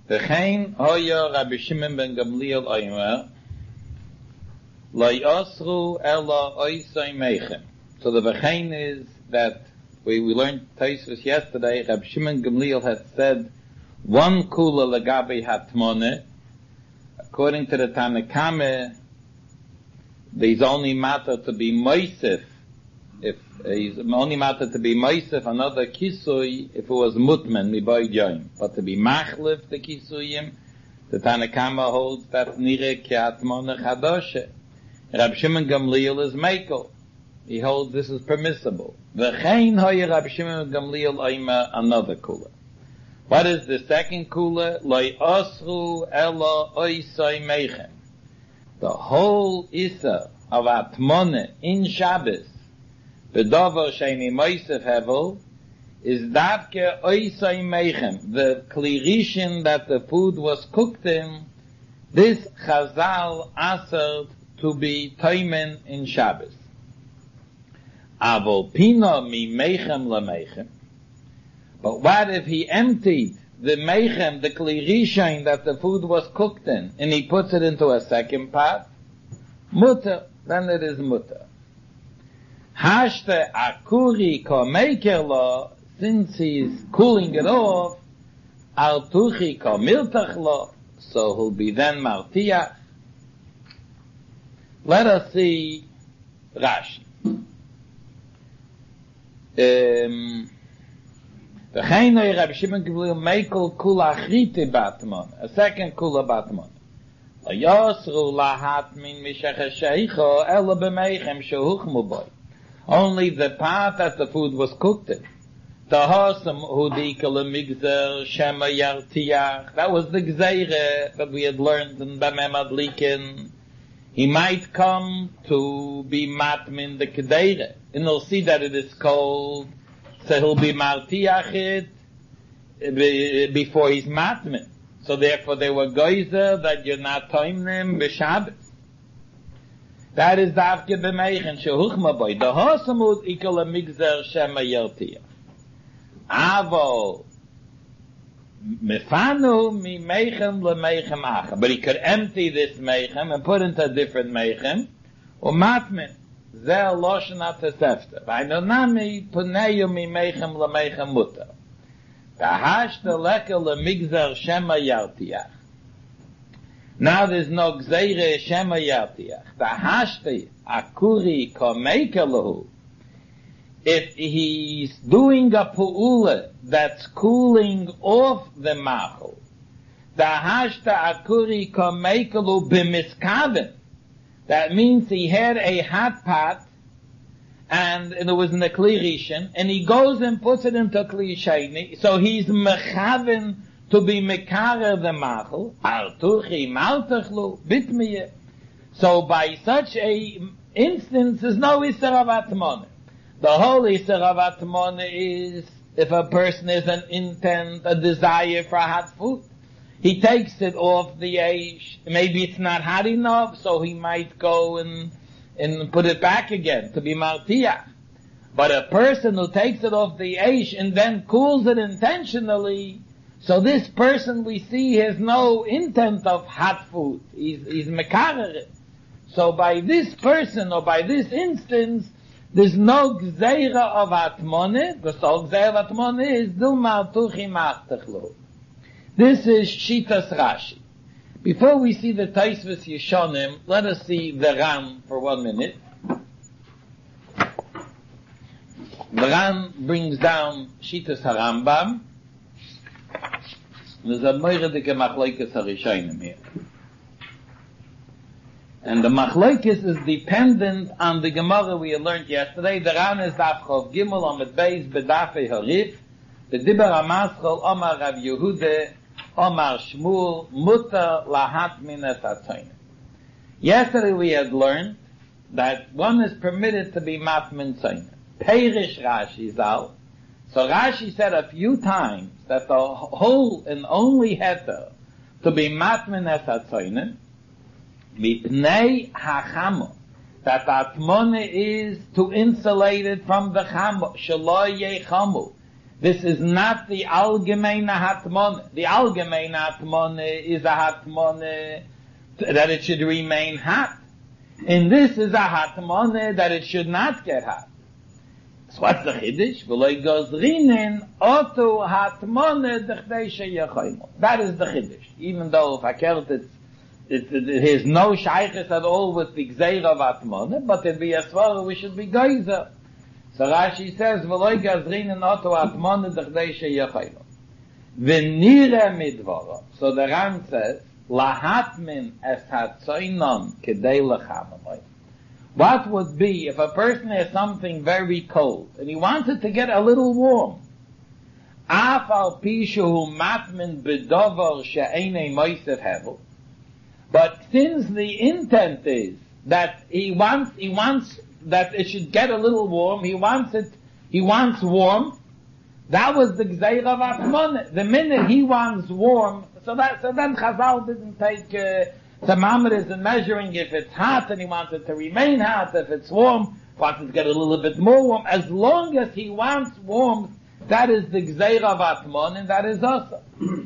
V'chein hoya Rabbi Shimon ben Gamliel oimer, lo yosru ela oisay meichem. So the v'chein is that we learned Tosfos yesterday. Rabbi Shimon Gamliel had said one kula legabe hatmone. According to the Tanakame, there's only matter to be moisef. If he's only matter to be moisef another kisui if it was mutmen miboy joim, but to be machlif the kisuyim, the Tanakama holds that nire ki hatmone chadoshe. Rabbi Shimon Gamliel is mekel. He holds this is permissible. V'chein hoye Rabbi Shimon Gamliel oima another kula. What is the second kula? Loi osru ela oisai meichem. The whole issa of atmone in Shabbos, bedover sheini moisef hevel, is davke oisai meichem, the klirishin that the food was cooked in. This Chazal asked to be toimen in Shabbos. Avol pino mi meichem la meichem. But what if he emptied the meichem, the klirishin that the food was cooked in, and he puts it into a second pot? Mutter, then it is mutter. Hashte akuri ko meiker lo, since he's cooling it off, al tuchi ko miltach lo, so he'll be then martiach. Let us see Rashi. A second kula batmon. Only the part that the food was cooked in. That was the gzeire that we had learned in Bamem Adlikin. He might come to be matmin the kedeire, and he'll see that it is cold, so he'll be martiachit before he's matmin. So therefore they were geyser that you're not toimnim b'Shabbos. That is davke b'meichen shehuchma boy. The hosamud ikol a migzer shema yertiach. Avo mefanu mi meichem le meichem acha. But he could empty this meichem and put into a different meichem or matmin. Zeh loshen atesefta. V'ainonami puneyu mi meichem le meichem muta. V'hashta lekel le migzer shema yartiach. Now there's no gzeire shema yartiach. V'hashta akuri ko meikelahu. If he's doing a pu'ula that's cooling off the machel, v'hashta akuri ko meikelahu b'miskaven. That means he had a hot pot, and it was in a kli rishon, and he goes and puts it into a kli sheni, so he's mechaven to be mekarer the machel, artuchi maltachlu bitmiye. So by such a instance, there's no isser of atmone. The whole isser of atmone is if a person has an intent, a desire for hot food. He takes it off the eish. Maybe it's not hot enough, so he might go and put it back again to be martiach. But a person who takes it off the eish and then cools it intentionally, so this person we see has no intent of hot food. He's mekarer it. So by this person or by this instance, there's no gzeira of atmone, because all gzeira of atmone is dilma tuchi machtachlo. This is Shitas Rashi. Before we see the Tosfos Yeshonim, let us see the Ram for 1 minute. The Ram brings down Shitas HaRambam. There's a moiredike machlokes harishonim here. And the machlokes is dependent on the Gemara we learned yesterday. The Ram is Daf Chov Gimel Amud Beis Bedafei Harif. The Diber HaMaschol Omar Rav Yehuda Omar Shmuel Mutter Lahat Minas Atzoyne. Yesterday we had learned that one is permitted to be matmin tzoyne. Peirish Rashi Zal. So Rashi said a few times that the whole and only heter to be matmin es atzoyne mipnei hachamo, that atmone is to insulate it from the chamo, shelo yechamu, This is not the allgemeine hatmone. The allgemeine hatmone is a hatmone that it should remain hot. And this is a hatmone that it should not get hot. So what's the chiddush? V'loi gozrinen otu hatmone d'chdei sheyechoymo. That is the chiddush. Even though if I kelt it has no shaykhis at all with the gzeira of hatmone, but it be a svara we should be geyser. So Rashi says, v'loi gozrinen otu hatmone d'chdei sheyechoymo. V'nire midvoro. So the Ram says, lahatmin es hatzoinon kedei lechamamoi. What would be if a person has something very cold and he wants it to get a little warm? Af al pishu matmin bedover she'enei moisef hevel. But since the intent is that he wants that it should get a little warm, he wants warm. That was the gzeira of atmon. The minute he wants warm, so then Chazal didn't take thermometers and measuring if it's hot and he wants it to remain hot, if it's warm, wants it to get a little bit more warm. As long as he wants warmth, that is the gzeira of atmon, and that is also.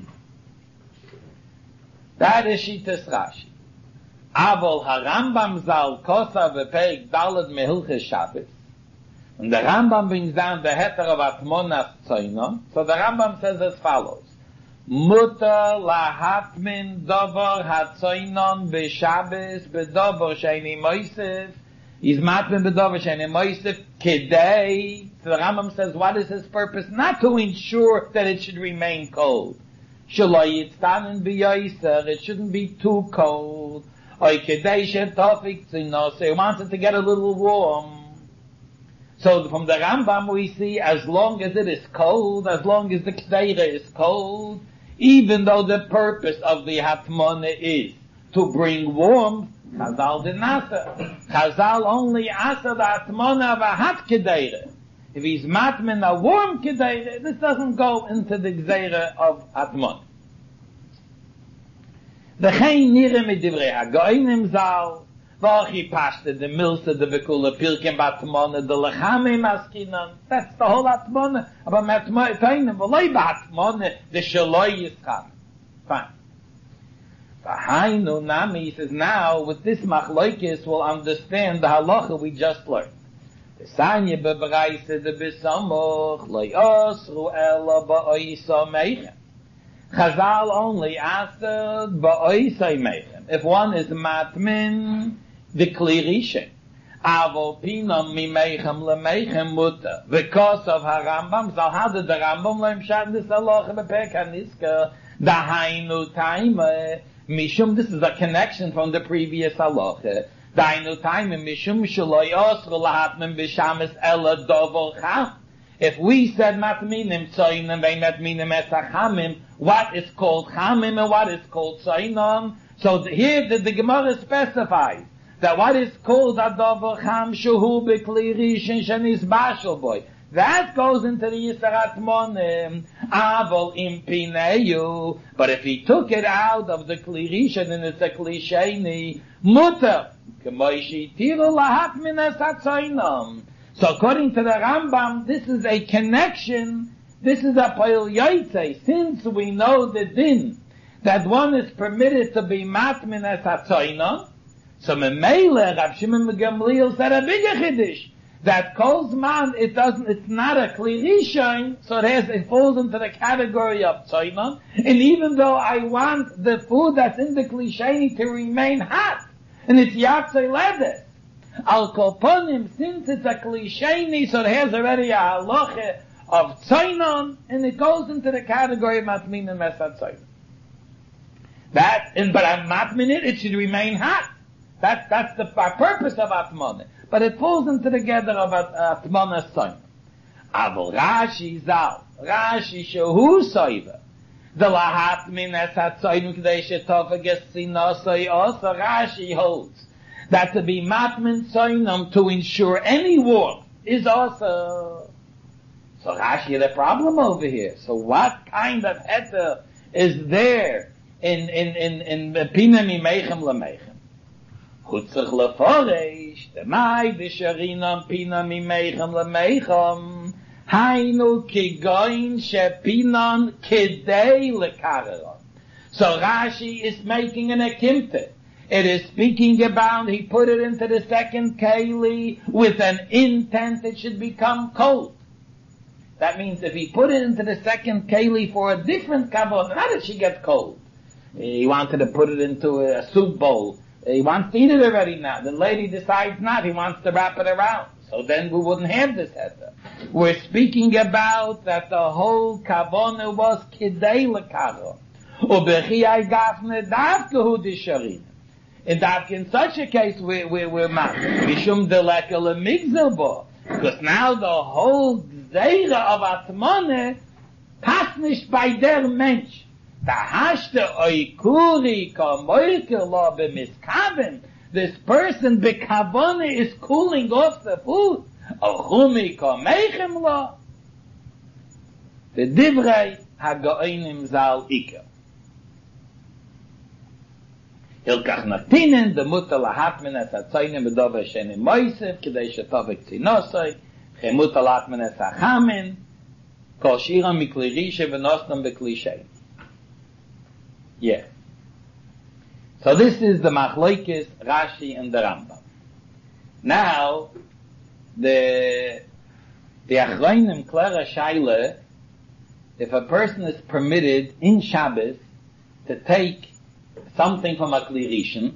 That is Shitas Rashi. Avol harambam zal kosa v'perik dalad mehilches Shabbos. And the Rambam brings down the heter of atmonas tzoinon. So the Rambam says as follows. Mutter lahatmin dover hatzoinon b'Shabbos b'dover sheini moisef. Is matmin b'dover sheini moisef kedei. So the Rambam says, what is his purpose? Not to ensure that it should remain cold. Shelo yitztanen b'yoyser. It shouldn't be too cold. Oy kedei shetofik tzino. So he wants it to get a little warm. So from the Rambam we see, as long as it is cold, as long as the k'deira is cold, even though the purpose of the hatmona is to bring warmth, Chazal did not. Chazal only asked the hatmona of a hot k'deira. If he's matmin a warm k'deira, this doesn't go into the gzeira of hatmona. V'chein nireh midivrei hagoynim zal, v'ochi pashte de milse de bekula pilken batmona de lechame maskinan. That's the whole atmona. Aber matmona tainim v'loi batmona de shaloi yischam. Fine. V'hainu nami, he says, now with this machloikis we'll understand the halacha we just learned. V'sanya bebereise de besamoch lo yosru ela ba'oisa meichem. Chazal only answered ba'oisai meichem. If one is matmin, the klirishin. Avo pinam mi meichem lemeichem mutter. Because of Harambam, so how did the Rambam learn shat this halacha b'perek haniska? Dahainu taime mishum. This is a connection from the previous halacha. Dahainu taime mishum shelo yosru lahatmin b'shamis ela dover cham. If we said matminim tzoinim ve'matminim esachamim, what is called chamim and what is called tzoinim? So here the Gemara specifies that what is called adover cham shuhu b'kli rishon shenis bashel boy. That goes into the Yisar Atmonim. Avol im pineyu. But if he took it out of the kli rishon and it's a kli sheni, mutter k'moishi tiru lahat min esatzoinim. So according to the Rambam, this is a connection, this is a poil yaitze, since we know the din, that one is permitted to be matmin as hatzoinon, so memele, Rav Shimon Gamliel said a bigger chiddush, that kol zman, it's not a kli rishon, so it falls into the category of tzoinon, and even though I want the food that's in the kli sheni to remain hot, and it's yatzei ledes, Al kolponim, since it's a klisheni, so it has already a halacha of tzainon, and it goes into the category of matmin and mesat tzainon. But I'm matmin it should remain hot. That's the purpose of atmona. But it falls into the gather of atmona tzainon. Avol Rashi zal, Rashi shehu soiva, the lahat min esat tzainon k'dei shetofa gesinosoi osa, Rashi holds that to be matmin tzoinom to ensure any warmth is also. So Rashi had a problem over here. So what kind of heter is there in pina mi meichem lemeichem? Chutzach leforesh demai b'sharinom pina mi meichem lemeichem Hainu kigoin shepinon kidei lekareron. So Rashi is making an akimte. It is speaking about he put it into the second keli with an intent it should become cold. That means if he put it into the second keli for a different kavanah, how did she get cold? He wanted to put it into a soup bowl. He wants to eat it already now. The lady decides not. He wants to wrap it around. So then we wouldn't have this heter. We're speaking about that the whole kavanah was kidei lekaron. Ubechi gafne davke hu disharin. In such a case, we're mad. Mishum deleka lemigzelbo. Because now the whole Zeira of Atmane passt nicht bei der Mensch. Da hashte oikuri kamoike lo bemiskaven. This person bekavone is cooling off the food. Ochumi kameichem lo. The divrei hagoinim zal iker. Hilkach natinen, the mutter lahatmen es hatzoyne medove shene moisef, kidei shetovek zinosoi, chemutter lahatmen es hachamen, kol shiram mikli rishe v'nostam bekli shein. Yeah. So this is the Machlokes, Rashi, and the Rambam. Now, the Achronim Klara Shaila, if a person is permitted in Shabbos to take something from a Kli Rishon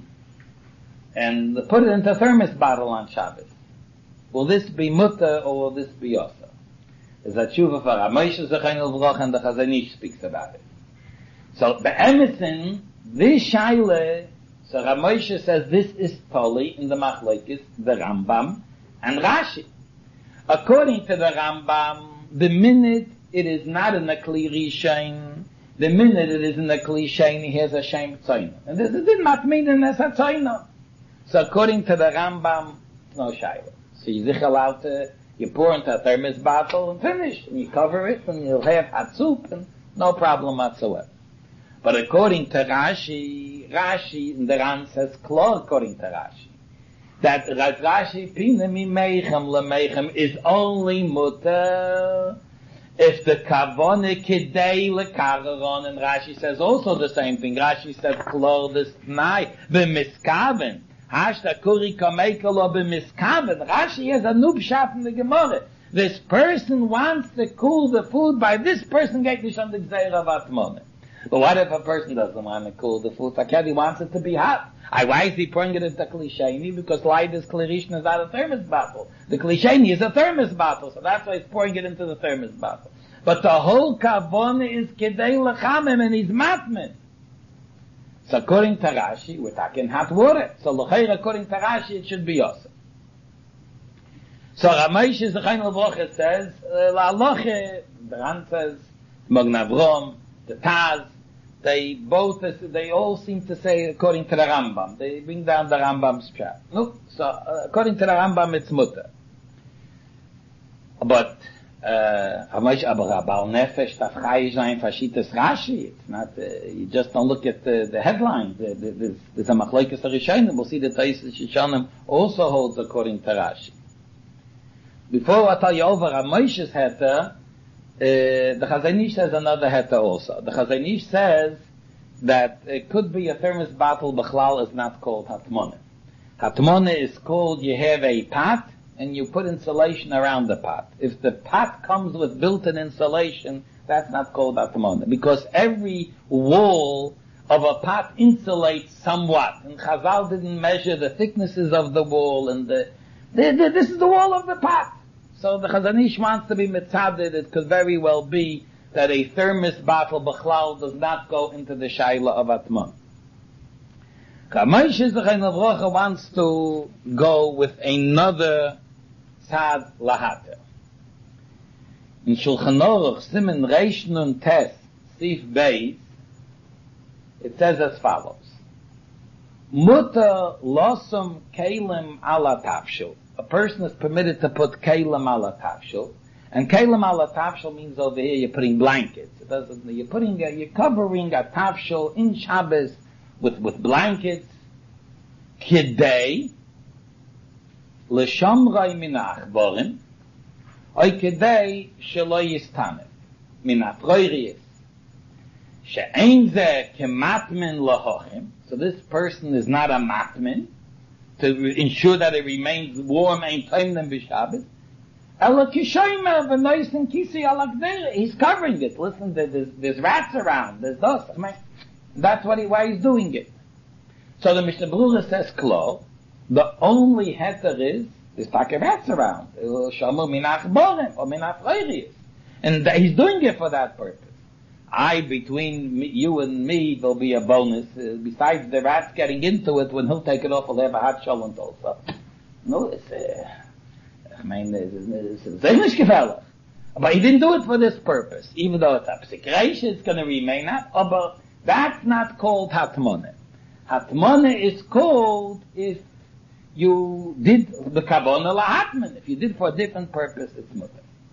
and put it into a thermos bottle on Shabbos, will this be mutter or will this be osa? There's a tshuva for Ramoshe Zechayin L'Vroch, and the Chazon Ish speaks about it. So the Emerson, this Shaila, so Ramoshe says this is totally in the Machlokes, the Rambam and Rashi. According to the Rambam, the minute it is not in the Kli Rishon, the minute it is in the Kli Shein, he has a Shem Tzoyna. And this did not mean in as a Tzoyna. So according to the Rambam, no Shaila. So you zich allowed to, you pour into a thermos bottle and finish, and you cover it, and you'll have hot soup, and no problem whatsoever. But according to Rashi in the Ran says klar according to Rashi, that Rashi pinami meichem lemeichem is only mutter if the kavone kidei lekaron, and Rashi says also the same thing. Rashi says klar this tnai b'miskaven hashta kuri kamekelo b'miskaven. Rashi has a nubshat in the Gemara. This person wants to cool the food by this person getting on the gzeira of atmone. But what if a person doesn't want to cool the food? He wants it to be hot. Why is he pouring it into Kli Sheini? Because light is Kli Rishon is not a thermos bottle. The Kli Sheini is a thermos bottle, so that's why he's pouring it into the thermos bottle. But the whole kavona is Kedei Lechamim, and he's matmen. So according to Rashi, we're talking hot water. So L'cheir, according to Rashi, it should be also. So Ramoshe Zechayin L'Vroch says, La'aloche, the Ran says, Magen Avram, the Taz, they all seem to say according to the Rambam. They bring down the Rambam's pshat. No, so according to the Rambam, it's mutter. But Abal Nefesh Tafchai Zayin Fashitas Rashi. It's not. You just don't look at the headline. There's a Machlokes Rishonim. We'll see the Taisus Shishonim also holds according to Rashi. Before I tell you over Ramoshe's heter, the Chazon Ish says another heter also. The Chazon Ish says that it could be a thermos bottle, Bechlal is not called Hatmone. Hatmone is called, you have a pot, and you put insulation around the pot. If the pot comes with built-in insulation, that's not called Hatmone. Because every wall of a pot insulates somewhat. And Chazal didn't measure the thicknesses of the wall, and this is the wall of the pot. So the Chazon Ish wants to be mitzaded. It could very well be that a thermos bottle b'chlal does not go into the shaila of atmon. Ramoshe Zechayin L'Vroch wants to go with another tzad lahater. In Shulchan Aruch Siman Reish Nun Tes Sif Beis, it says as follows: Mutter losum kelim ala tafshil. A person is permitted to put kelim ala tafshil, and kelim ala tafshil means over here you're putting blankets. It doesn't. You're covering a tafshil in Shabbos with blankets. Kidei l'shamrei min achborim Oikedei shelo yistanef. Min afroiris. She'ein ze kematmen lahochim. So this person is not a matman to ensure that it remains warm and taimnem b'Shabbos. Ela kishoymer v'noisen kisi alakdera. He's covering it. Listen, there's rats around. There's dust. I mean, that's why he's doing it. So the Mishnah Berurah says, Klo, the only heter is, there's like rats around. Shamu minach borim or minach reirius. And he's doing it for that purpose. Between you and me, there'll be a bonus. Besides the rats getting into it, when he'll take it off, he'll have a hot shalom also. No, it's English gefällig. But he didn't do it for this purpose. Even though it's a psikreish, it's going to remain that. But that's not called hatmone. Hatmone is called if you did the kavanah lahatman. If you did for a different purpose, it's mutter.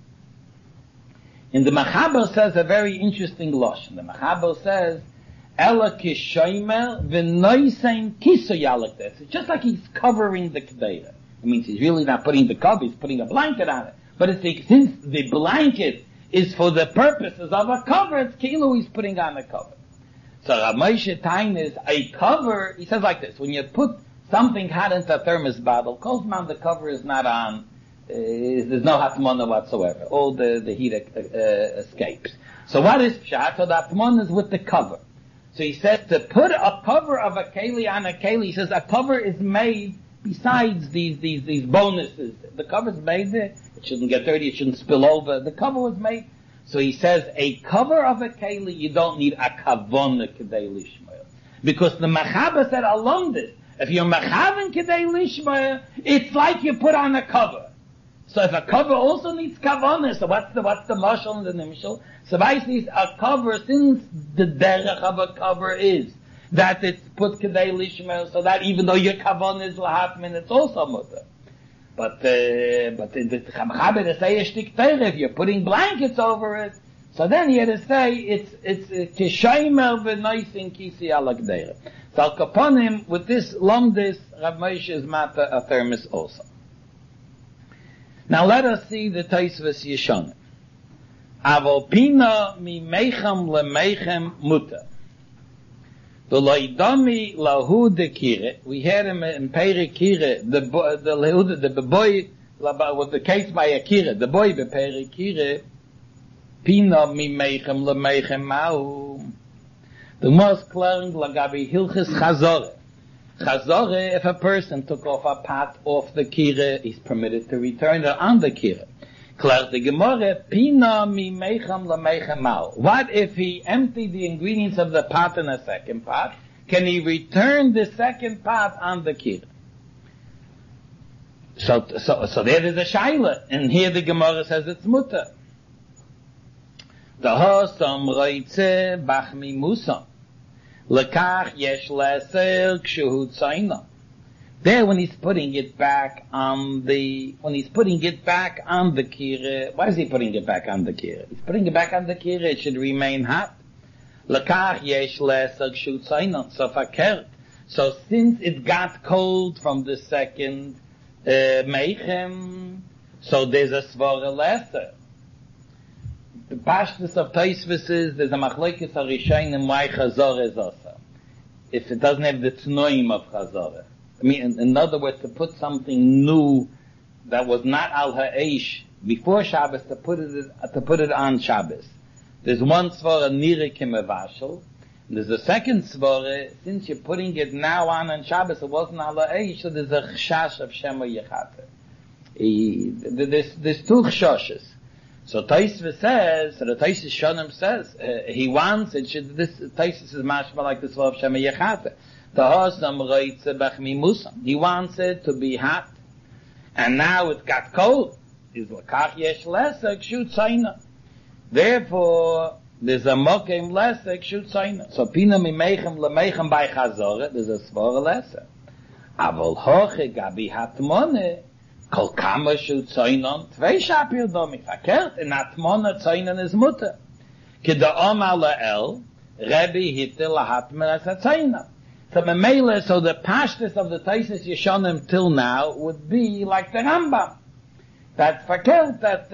And the Machaber says a very interesting lashon. The Machaber says, Ela kishoymer v'noisen kiso yalakdes. It's just like he's covering the kedera. It means he's really not putting the cover, he's putting a blanket on it. But since the blanket is for the purposes of a cover, it's kilo he's putting on a cover. So Rav Moshe Tain is a cover, he says like this, when you put something hot into a thermos bottle, Kozman, the cover is not on, there's no hatmona whatsoever. All the heat escapes. So what is pshat? So the hatmona is with the cover. So he says to put a cover of a keli on a keli, he says a cover is made besides these bonuses. The cover's made there. It shouldn't get dirty, it shouldn't spill over. The cover was made. So he says a cover of a keli, you don't need a kavona kedei lishmael. Because the Machaber said along this, if you're machaven kedei lishmael, it's like you put on a cover. So if a cover also needs kavana, so what's the mashal and the nimshal? So basically a cover, since the derech of a cover is that it's put kedei lishmael, so that even though your kavana is lahatmin, it's also mutter. But the Chaber to say a shtik teire, if you're putting blankets over it, so then he had to say it's kishoymer v'noisen kisi alakdeira. So kaponim with this lomdis Rav Moshe is mata a thermos also. Now let us see the Tosfos Yeshonim. Avol pina mi meichem le meichem muta. The loidami lahu de kire. We had him in Peri Kire. The boy was the case by Akira. The boy be Peri Kire. Pina mi meichem le meichem mau. The most clearing lagabi hilchis chazore. Chazore, if a person took off a pot off the kire, he's permitted to return it on the kire. Klar the Gemara, pina mi meichem le meichem mau. What if he emptied the ingredients of the pot in a second pot? Can he return the second pot on the kire? So there is a shaila, and here the Gemara says it's mutter. The hosam roitze bachmi musam. Lekach yesh leser kshuhu tzayna. There, when he's putting it back on the kire, why is he putting it back on the kire? He's putting it back on the kire, it should remain hot. Lekach yesh leser kshuhu tzayna. So fakert. So since it got cold from the second meichem, so there's a svara leser. The pashtus of Tosfos is there's a machlokes harishonim why chazor is also. If it doesn't have the tnoim of chazor. I mean, in other words, to put something new that was not al ha'esh before Shabbos to put it on Shabbos. There's one svara nirek mevashel. There's a second svara, since you're putting it now on Shabbos, it wasn't al ha'esh, so there's a chashash of shema yechata. There's two chashashes. So Tosfos says, the Tosfos Shonim says, he wants it. This Tosfos is mashma like this of Shema Yechata. The hosam roitze bachmi musam. He wants it to be hot, and now it got cold. Is lekach yesh lesek kshu tzayna. Therefore, there's a mokem lesek kshu tzayna. So pina mi meichem le meichem by chazore. There's a svara lesek. Avol hoche gabi hatmone. Kol kama shu tzaynon, tvei shapir domi fakert, in atmona tzaynon is mutter. Ki da oma la'el, Rebbe hitte lahatmer as a tzaynon. So memele, so the pashtus of the Tosfos Yeshonim till now would be like the Rambam. That's verkehrt, that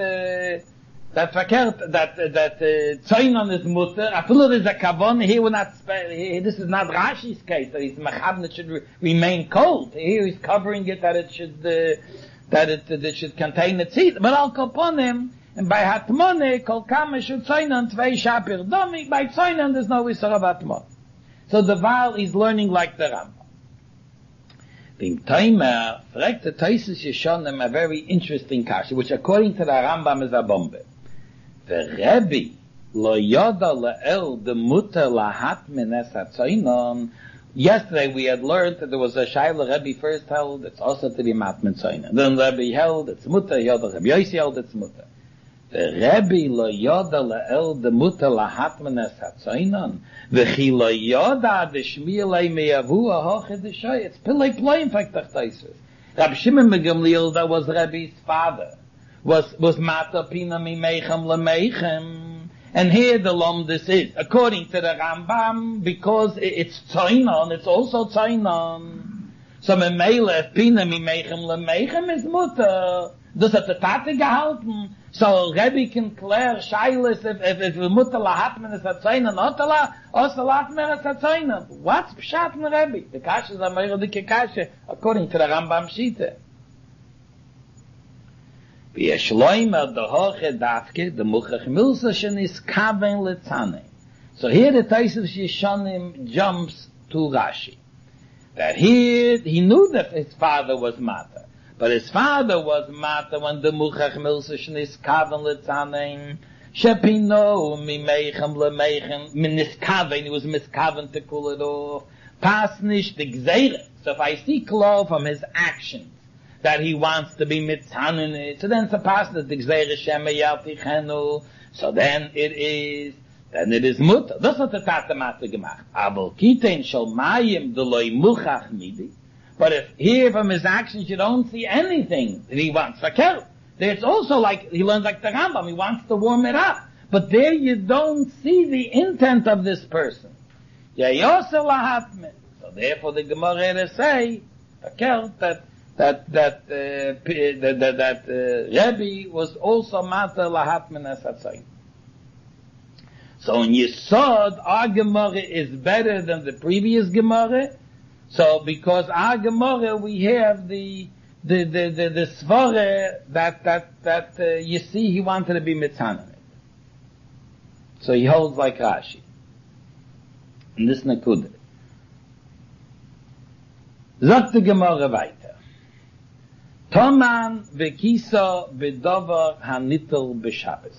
Zoinon is mutter. I feel it is a kavon. Here we're not, this is not Rashi's case, that he's mechabn, it should remain cold. Here he's covering it that it should, that it should contain the seed. But I'll upon him, and by Hatmone, kol kama should Zoinon tvei shapir domi, by Zoinon there's no Isar of Hatmon. So the Baal is learning like the Rambam. Bim Taimer, fragt the Taisus Yeshonim a very interesting kasha, which according to the Rambam is a bombe. The Rebbe, lo yoda le'el de mutter lahat menes hatzoinon. Yesterday we had learned that there was a Shaila Rebbe first held, it's also to be matmen zoinon. Then Rebbe held, it's mutter, yoda Rebbe Yossi held, it's mutter. The Rebbe lo yoda le'el de mutter lahat menes hatzoinon. V'chi lo yoda de shmielei meyavu ahoche de shoy. It's pilei ploim faktach taisus. Rab Shimon ben Gamliel, that was Rebbe's father, was mata pina mimeichem lemeichem. And here the lomdus is, according to the Rambam, because it's tzainon, it's also tzainon. So memele pina mimeichem lemeichem is mutter. Das hat der Tate gehalten. So Rebbe can clear Shailis if mutter lahatmen is hatzainen, otala, also lahatmen is hatzainen. What's pshat in Rebbe? The kasha is a meirodike kasha, according to the Rambam Shita. V'yeshloimer dehoche dafke, the muchach milsa shenis kaven letzane. So here the Taisus Yeshonim jumps to Rashi. That here, he knew that his father was Mata. But his father was Mata when the Muchach Milsa Shnis Kaven Letzanein Shepino Mimeichem Lemeichem Miniskaven, he was miskaven to cool it off. Pasnish the Gzeire. So if I see clear from his actions that he wants to be mitzanen, so then it's a pass that the Gzeire Shema Yaltichenu, so then it is Mutter. That's what the Tata Mata gemacht. Aber Kitein Shal Mayim Deloi Muchach Midi. But if here from his actions you don't see anything that he wants, verkehrt. There's also like, he learns like the Rambam, he wants to warm it up. But there you don't see the intent of this person. So therefore the Gemara say, verkehrt, that Rebbe was also Mata Lahatmen as Hatzayin. So in Yesod, our Gemara is better than the previous Gemara. So because our Gemara, we have the svara that you see he wanted to be mitzanen. So he holds like Rashi. And this nakuda. Sagt the Gemara weiter. Toman v'kiso b'dover hanitel b'Shabbos.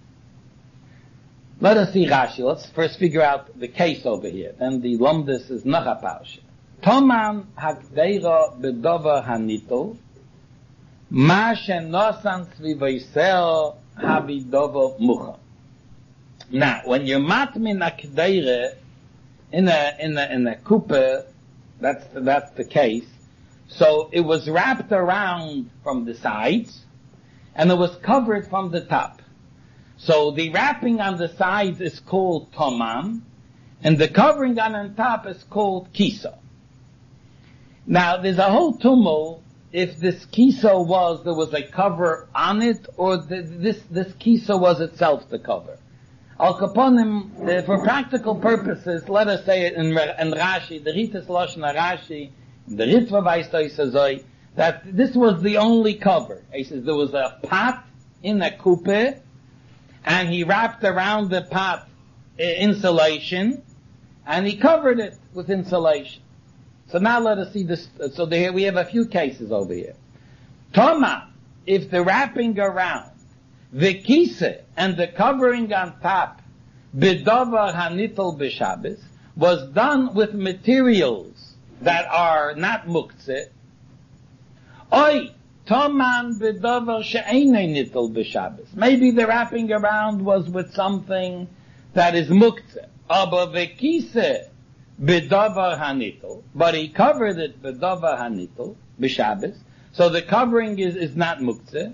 Let us see Rashi. Let's first figure out the case over here. Then the Lomdus is noch a parsha. Toman hakdeira b'dover hanitel ma shenosan tzvivayseo habidover mucha. Now, when you're matmin akdeira in a kuppah, that's the case. So it was wrapped around from the sides, and it was covered from the top. So the wrapping on the sides is called tomam, and the covering on top is called kiso. Now, there's a whole tumult if this kiso there was a cover on it, or this kiso was itself the cover. Al Kaponim, for practical purposes, let us say it in Rashi, the Ritas Lashon Rashi, the Ritva Vaistoi, that this was the only cover. He says there was a pot in a kuppah, and he wrapped around the pot insulation, and he covered it with insulation. So now let us see this. So here we have a few cases over here. Toma, if the wrapping around, the kise, and the covering on top, bedover hanitel b'Shabbos, was done with materials that are not muktzeh. Oi, toman bedover she'einei nitel b'Shabbos. Maybe the wrapping around was with something that is muktzeh. Aber v'kise bedover hanitel, but he covered it bedover hanitel b'Shabbos, so the covering is not muktzeh.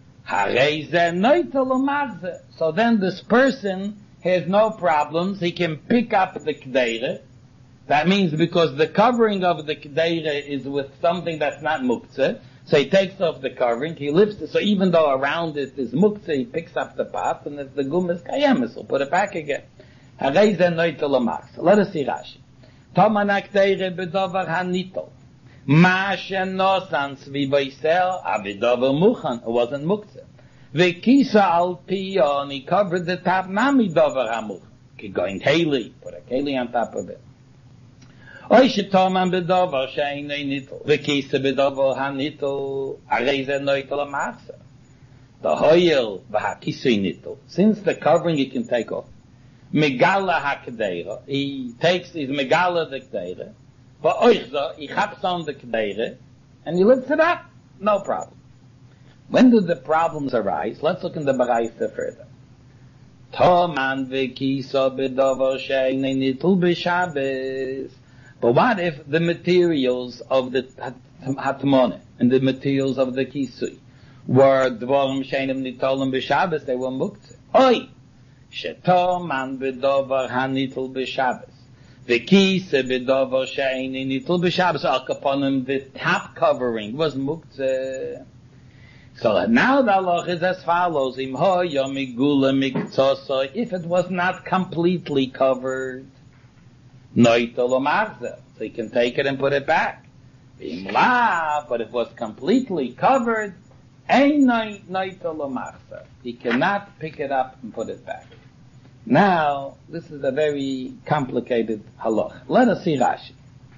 So then this person has no problems. He can pick up the k'deira. That means because the covering of the k'deira is with something that's not muktzeh, So he takes off the covering, he lifts it, so even though around it is muktzah, he picks up the pot, and if the gum is kayemis, he'll put it back again. Let us see Rashi. Tomanak teire bedover hanitol. Ma shenosan svivoisel, avidover muchan, it wasn't muktzah. V'kisa al piyon, he covered the top, nami dover hamuchan. Going keli, put a keli on top of it. Oy shetoman bedover she'einei nitol. V'kisa bedover hanitol, arei ze noitel amachsa. The hoyel v'hakisui nitol. Since the covering he can take off. Megala hakdeira, he takes his megala the kdeira, but oichza, he chaps on the kdeira, and he lifts it up. No problem. When do the problems arise? Let's look in the Baraita further. Toman v'kisa bedover she'einei nitol b'Shabbos. But what if the materials of the hatmone and the materials of the kisui were dvorim she'einem nitolim b'Shabbos, they were muktzah? Oi! Shetoman bedover hanitol b'Shabbos. V'kisa bedover she'einei nitol b'Shabbos. Al kaponim, the top covering was muktzah. So now the halach is as follows. Im hoya migula miktsosoi. If it was not completely covered, noitel u'machzer. So he can take it and put it back. Im la, but if it was completely covered, ein noitel u'machzer. He cannot pick it up and put it back. Now, this is a very complicated halach. Let us see Rashi.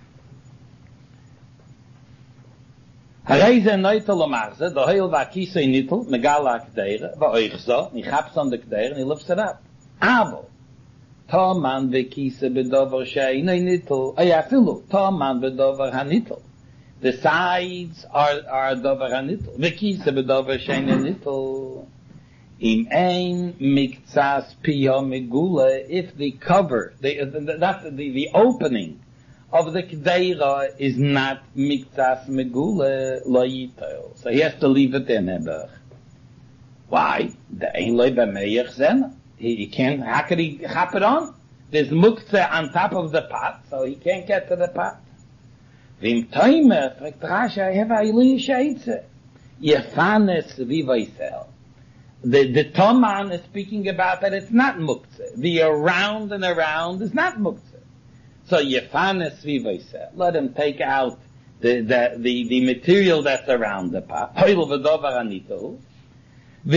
Harei ze noitel u'machzer, the hoil v'akisei nitel, megala k'deira, v'oichzo, he chaps on the k'deira and he lifts it up. Avo. Toman v'kisa bedover she'einei nitol. Ayafilu. Toman bedover hanitel. The sides are dover hanitel. V'kisa bedover she'einei nitol. Im ein miktsas piyo megula. If the cover, the opening of the k'deira is not miktsas megula lo yitel. So he has to leave it in Hebach. Why? The ein loy b'meyach zena. He can't, how could he chop it on? There's muktzah on top of the pot, so he can't get to the pot. Vim toimer, fragt Rashi, I have a iluya sheitze. Yefanes vivaisel. The Toman is speaking about that it's not muktzah. The around and around is not muktzah. So Yefanes vivaisel. Let him take out the material that's around the pot. Hoil v'dovar anito. And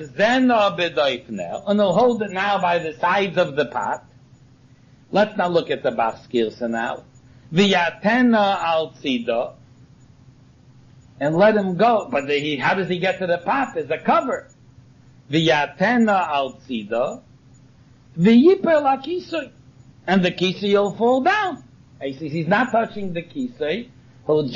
he'll hold it now by the sides of the pot. Let's now look at the Bach's Girsa now. V'yatena al tzido. And let him go. But how does he get to the pot? There's a cover. V'yatena al tzido. V'yiper la kisui. And the kisui will fall down. He's not touching the kisui. He'll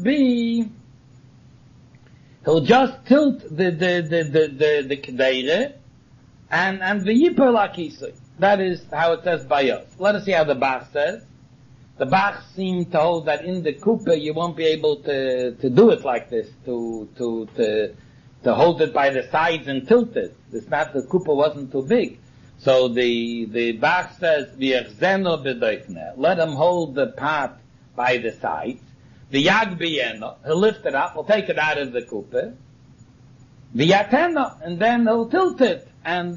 just tilt the k'deire and the yiper la kisui. That is how it says by us. Let us see how the Bach says. The Bach seemed to hold that in the kuppah you won't be able to do it like this, to hold it by the sides and tilt it. It's not, the kuppah wasn't too big. So the Bach says, v'yachzeno b'doifne. Let him hold the pot by the sides. V'yag b'yeno. He'll lift it up. He'll take it out of the kuppah. V'yateno. And then he'll tilt it. And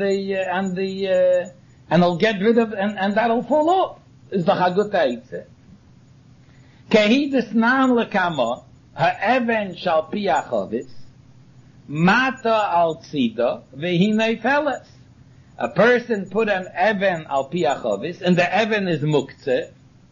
he'll get rid of, and that'll fall off. Is the Chagutaitze. Kehi desnan lekamo, ha'even shal piachovis, mata al tzido, v'hinei feles. A person put an even al piachovis, and the even is muktzeh,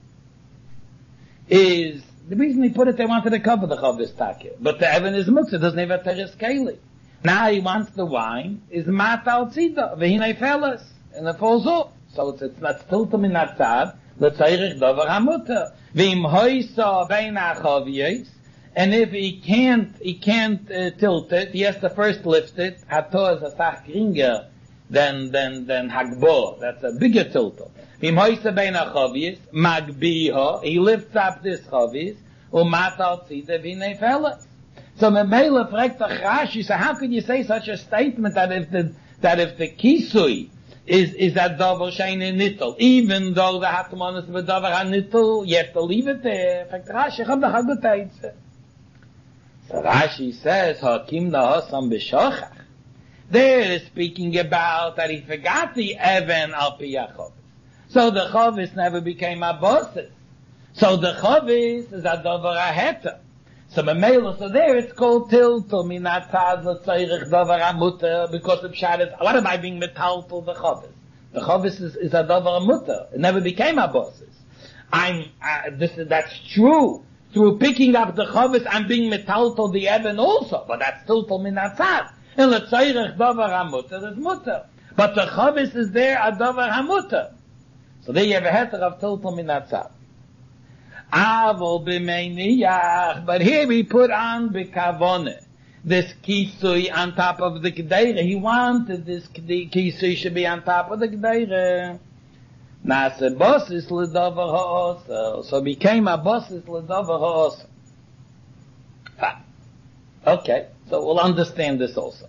is, the reason he put it, they wanted to cover the chovis takeh. But the even is muktzeh, doesn't have a teres keli. Now he wants the wine, is mata al tzido, v'hinei feles, and it falls off. So it's not tiltum in that tzad, l'tzairich davar hamuter. V'im hoysa bein ha'chaviyos, and if he can't tilt it, he has to first lift it. Hato is a sach geringer than hagbor. That's a bigger tiltum. V'im hoysa bein ha'chaviyos, magbiho, he lifts up this chaviz, u'mat al tzida v'hinei feles. So Memela fragt Rashi, so how could you say such a statement that if the kisui is that davar she'einei nitol, even though the hatman is with davar hanitol, you have to leave it there. Fragt Rashi, So Rashi says, Hakim nahasam b'shachach. There it is speaking about that he forgot the Even al pi hachavis. So the chavis never became a bosses. So the chavis is a davar aheta. So so there it's called tiltul minatzad l'tzayrich davar amuter, because the pshat is, what am I being metaltul the chavis? The chavis is a davar amuter. It never became a bosses. That's true. Through picking up the chavis, I'm being metaltul the Even also, but that's tiltul minatzad. In l'tzayrich davar amuter is muter. But the chavis is there a davar hamuter. So there you have a heter of tiltul minatzad. Avol b'meiniyach, but here we put on b'kavone, this kisui on top of the gdeire. He wanted this kisui should be on top of the gdeire. Nase bosses l'davar ha'osa, so became a bosses l'davar ha'osa. Okay, so we'll understand this also.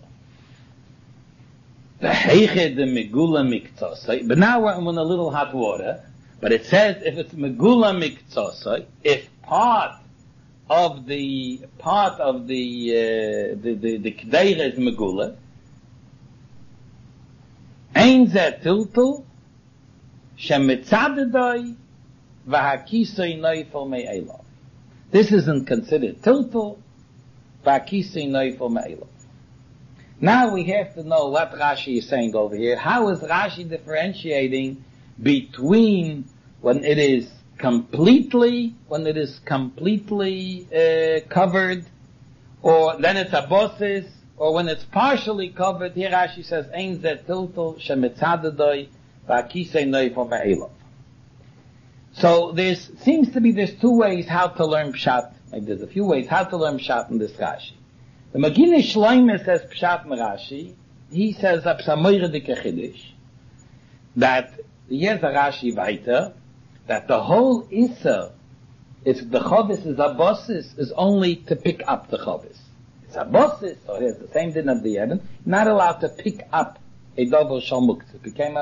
The heiche de megula miktzosai, but now we're in a little hot water. But it says if it's megula miktzosai, if part of the kdeira is megula, ein ze tiltul shemitzadadai v'hakisoi noifel me'elav. This isn't considered tiltul v'hakisoi noifel me'elav. Now we have to know what Rashi is saying over here. How is Rashi differentiating between when it is completely covered, or then it's a bosses, or when it's partially covered? Here Rashi says, Ein zeh tiltul shemitzadadoi v'akisei noifel me'elav. So seems to be there's two ways how to learn pshat. Like there's a few ways how to learn pshat in this Rashi. The Magine Shloime says pshat in Rashi. He says a psamoyre dike chiddush that here's a Rashi weiter, that the whole Isser, if the chavis is a bosses, is only to pick up the chavis. It's a bosses, so here's the same din of the Eben, not allowed to pick up a double shalmuktzah. It became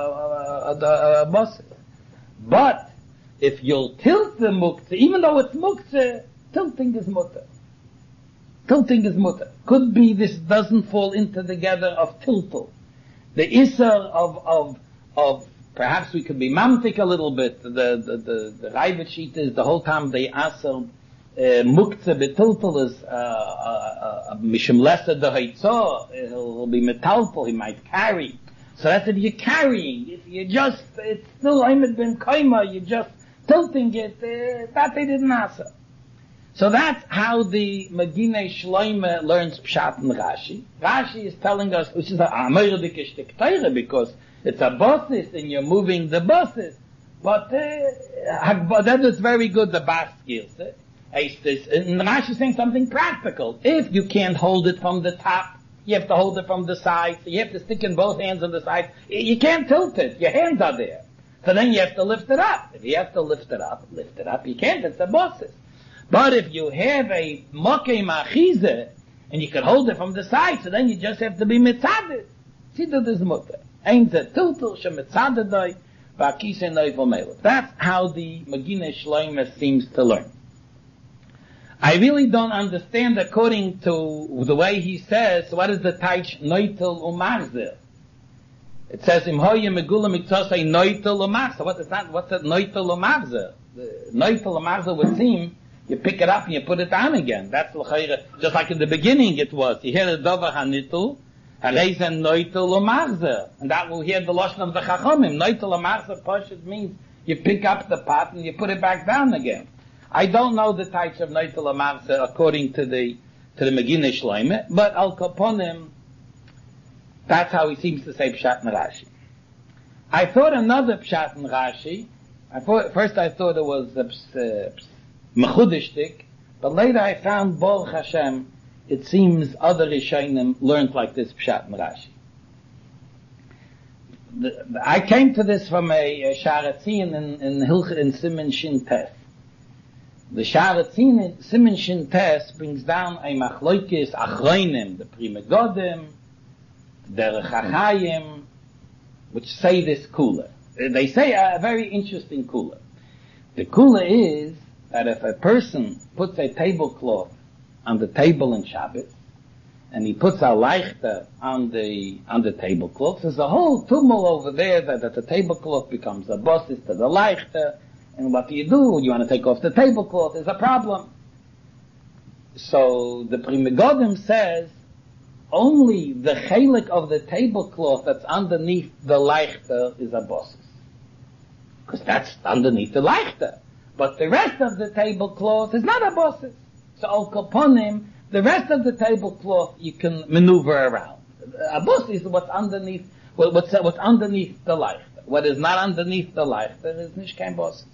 a bosses. But if you'll tilt the muktzah, even though it's muktzah, tilting is mutter. Tilting is mutter. Could be this doesn't fall into the gather of tiltul. The Isser of perhaps we could be mamtik a little bit. The Raibet sheet is the whole time they aser muktzah betiltul is mishum lesser the haitzah. He'll be metalful. He might carry. So that's if you're carrying. If you just, it's still Ahmed ben Kaima. You're just tilting it. That they didn't aser. So that's how the Magine Shloime learns pshat in Rashi. Rashi is telling us, which is a amoyredike shtik, because it's a bosses and you're moving the bosses. But that is very good, the bas skills. And Rashi is saying something practical. If you can't hold it from the top, you have to hold it from the side. So you have to stick in both hands on the side. You can't tilt it. Your hands are there. So then you have to lift it up. If you have to lift it up, you can't. It's the bosses. But if you have a mokeh machize, and you can hold it from the side, so then you just have to be mitzaded. See that is mutter. Ein zeh tiltul shemitzadadai v'akisei noifel me'elav. That's how the Magine Shloime seems to learn. I really don't understand, according to the way he says, what is the taich noitel u'machzer? It says, Im hoye megula miktzosei noitel u'machzer. What's that noitel u'machzer? The noitel u'machzer would seem you pick it up and you put it down again. That's just like in the beginning it was. You hear the davar hanitul, hareisen noitel u'machzer, and that will hear the lashon of the chachomim. Noitel u'machzer pashut means you pick up the pot and you put it back down again. I don't know the types of noitel u'machzer according to the Megine Shloime, but al kaponim, that's how he seems to say pshat in Rashi. I thought another pshat in Rashi. First I thought it was mechudishtik, but later I found Baruch Hashem, it seems other Rishonim learned like this pshat in Rashi. I came to this from a Sharatzin in Siman Shin Tes. The Sharatzin in Siman Shin Tes brings down a machloikis achronim, the Pri Megadim, the Chachayim, which say this kula. They say a very interesting kula. The kula is that if a person puts a tablecloth on the table in Shabbos, and he puts a leichter on the tablecloth. There's a whole tumult over there that the tablecloth becomes a bosses to the leichter, and what do? You want to take off the tablecloth, there's a problem. So the Pri Megadim says, only the chelik of the tablecloth that's underneath the leichter is a bosses. Because that's underneath the leichter. But the rest of the tablecloth is not a bosses. So al kaponim, the rest of the tablecloth you can maneuver around. A bus is what's underneath, what's underneath the leichter. What is not underneath the leichter is nicht kein bosses.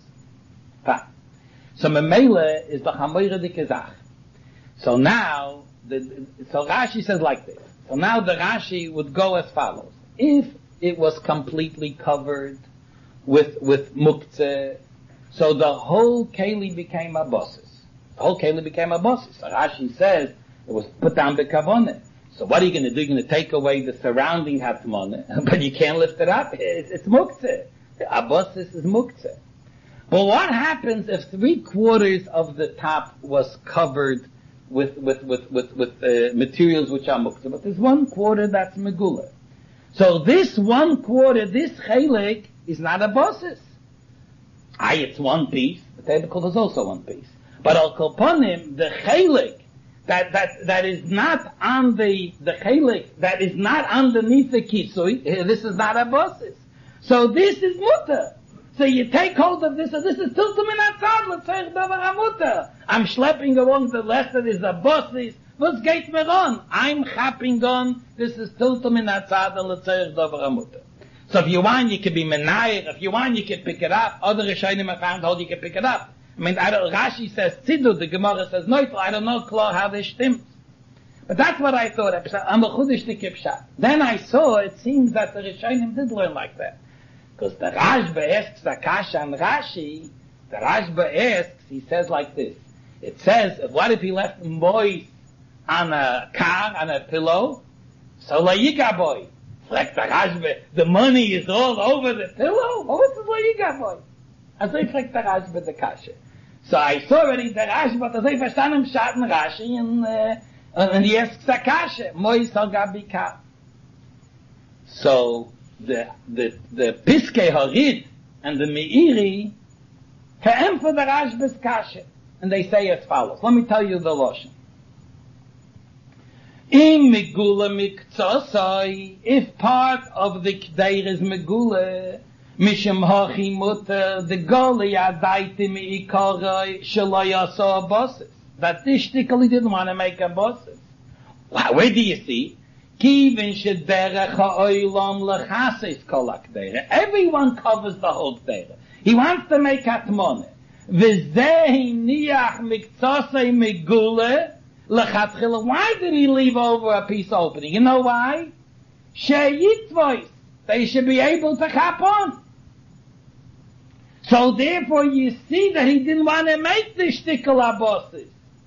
So memele is the chamoire dikazach. So now, so Rashi says like this. So now the Rashi would go as follows. If it was completely covered with muktzeh, so the whole keli became a bosses. The whole keli became a bosses. So Rashi says it was put down the kavoneh. So what are you going to do? You're going to take away the surrounding hatmoneh, but you can't lift it up. It's muktzeh. A bosses is muktzeh. But what happens if 3/4 of the top was covered with materials which are muktzeh, but there's 1/4 that's megula. So this 1/4, this chelik, is not a bosses. It's one piece. The tablecloth is also one piece. But al kolponim, the chelik that is not on the chelik that is not underneath the kisui, this is not a bosses. So this is mutter. So you take hold of this, so this is tiltum in atzad, let's say davar mutter. I'm schlepping along the rest that is a bosses. What's geht mir on? I'm chapping on, this is tiltum in atzad, and let's say davar mutter. So if you want, you can be menayir. If you want, you can pick it up. Other Rishonim have found hold, you can pick it up. I mean, Rashi says tzidu, the Gemara says neutral. I don't know klar how this stimmt. But that's what I thought. I'm a chudish dikipshat. Then I saw, it seems that the Rishonim did learn like that. Because the Rashba asks Akasha and Rashi, the Rashba asks, he says like this. It says, what if he left boys on a car, on a pillow? So layika boy. Like the Rashba, the money is all over the pillow? Well, what's the layika boy? As I like the Rashba the Kasha. So I saw already the Rashba, as I understand him shot in Rashi, and he asks Akasha, Mois al gabi ka. So, the Piskei Harid and the Meiri came for the Rashba's Kasha. And they say as follows. Let me tell you the Lashon. In Megula Miktsosai, if part of the Kdeir is Megula, Misham Hachi Mutter, the Goli Adaiti Meikarai, Shalayasa Bosses. That this shtickle didn't want to make a bosses. Wow, where do you see? Everyone covers the whole Kdeira. He wants to make Atmoneh. Why did he leave over a piece opening? You know why? They should be able to cap on. So therefore you see that he didn't want to make the shtickle bosses.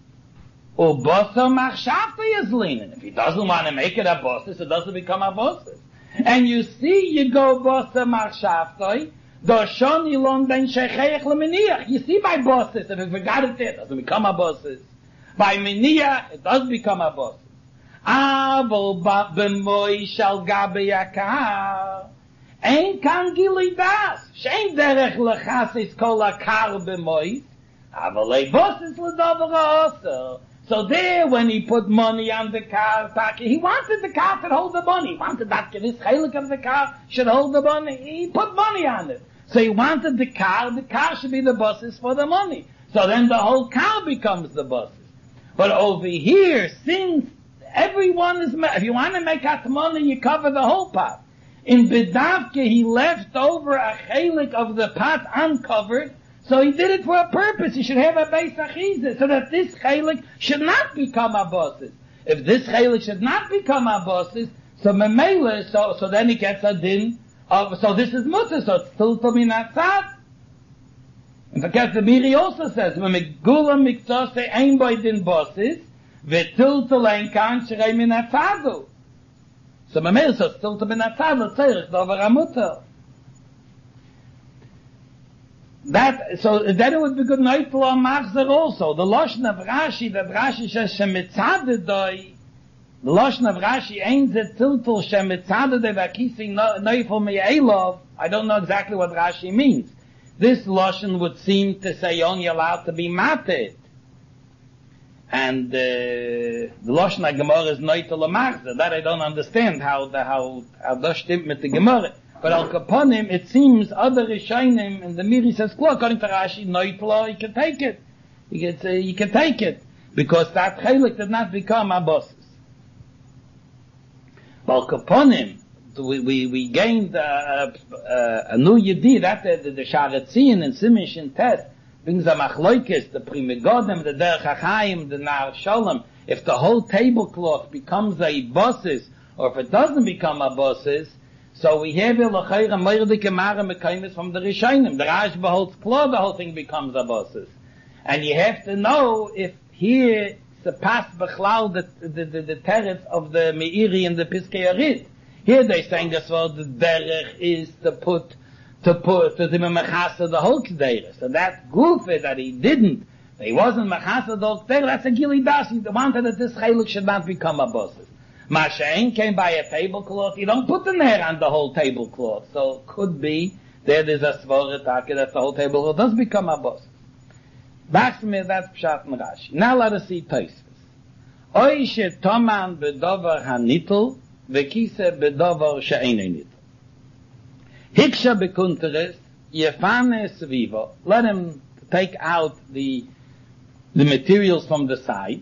If he doesn't want to make it a bosses, it doesn't become a bosses. And you see, you go bossa machshavtoi, doshon ilon ben shechayach lemeniach. You see by bosses, if you forgot it there, it doesn't become a bosses. By meniach, it does become a bosses. Avol b'moi shal gabe yakar. Ein kan gili das. Shein derech lechasis kol akar b'moi. Avol bosses l'dover also. So there, when he put money on the car, he wanted the car to hold the money. He wanted that this chelik of the car should hold the money. He put money on it. So he wanted the car should be the buses for the money. So then the whole car becomes the buses. But over here, since everyone is, if you want to make out the money, you cover the whole pot. In Bedavke, he left over a chelik of the pot uncovered. So he did it for a purpose. He should have a beis achizah, so that this chelik should not become a bosses. If this chelik should not become a bosses, so memele, so then he gets a din of, so this is mutter, so it's still to be not sad. And forget the Miri also says, when megula miktsose ein boy din bosses, vetil to lein kan shrei min atzadu. So memele, so it's still to be not sad, let's say, it's over a mutter. So then it would be good Neutel or Machzer also. The Lashon of Rashi, that Rashi says, Shemitzadedoi, the Lashon of Rashi ain't the tiltul Shemitzadedoi Vakisi Neufel Me'elov. I don't know exactly what Rashi means. This Lashon would seem to say you're only allowed to be mated. And the Lashon of Gemara is Neutel or Machzer. That I don't understand how das stimmt mit the Gemara. But Al Kaponim, it seems other Rishonim, and the Miri says, according to Rashi, Neutla, you can take it. You can take it. Because that Chelik did not become a bosses. Al Kaponim, we gained a new Yedi, that the Sharetzion and Simish and Tet, brings the Machloikis, the Primigodim, the Derech HaChaim, the Nar Shalom. If the whole tablecloth becomes a bosses, or if it doesn't become a bosses, so we have a l'chayra meirdik emara mekaymis from the Rishonim. The Rash beholds claw, the whole thing becomes a bosses. And you have to know if here the pas bechlal the teretz of the Meiri and the Piskei Arid. Here they saying that's what the derech is to the mechasa the whole k'deira. So that gufe that he didn't, he wasn't mechasa the whole k'deira, that's a gili das. He wanted that this chaylik should not become a bosses. Mashain came by a tablecloth. You don't put the nair on the whole tablecloth. So could be there's a svara taka that the whole tablecloth does become a boss. Basmir, that's Pshat and Rashi. Now let us see Tosfos. Oy she toman bedover hanitel vekise bedover she'enei nitel. Hiksha bekunteres yefane svivo. Let him take out the materials from the side.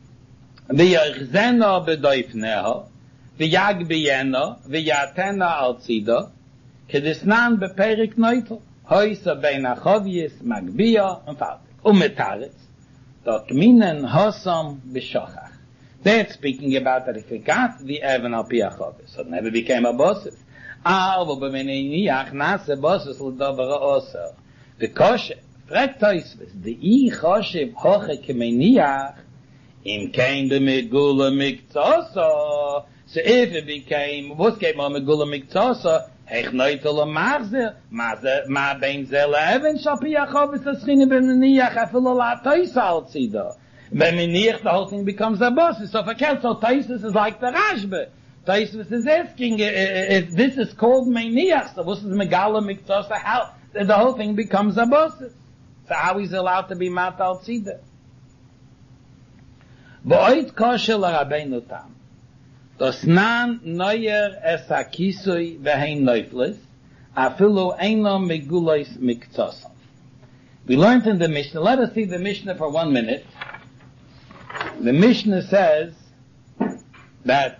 V'yachzeno b'doifneho, v'yagbiyeno, v'yatena al tzido, kedisnan beperik neutel, hoysa bein achovyis magbiya, and fertig. Umetaretz, dot minen hosam b'shochach. They're speaking about that he forgot the even al pi achovyis, so it never became a bosses. Avo b'meniniach nase bosses l'dover ha'oser. V'koshe, frek Tosfos, the choshev hoche k'meniach, in came the Megula Miktsasa. So if it became, what came on Megula Miktsasa? Hech Neutel Machzer, Ma Ben Zela Even Shapi Yachavis Aschine Ben Niach Afil La Toisa Al Tzida. When Niach, the whole thing becomes a boss. So for Kelso, Toisus is like the Rashba. Toisus is asking if this is called Meniach. So this is Megala Miktsasa, how the whole thing becomes a boss. So how is allowed to be Mat Al Tzida? Bo'oit kosher l'Rabbeinu Tam. Das nan neuer es hakisui vehein neuflis, afilu eino megulois miktsosam. We learned in the Mishnah, let us see the Mishnah for 1 minute. The Mishnah says that,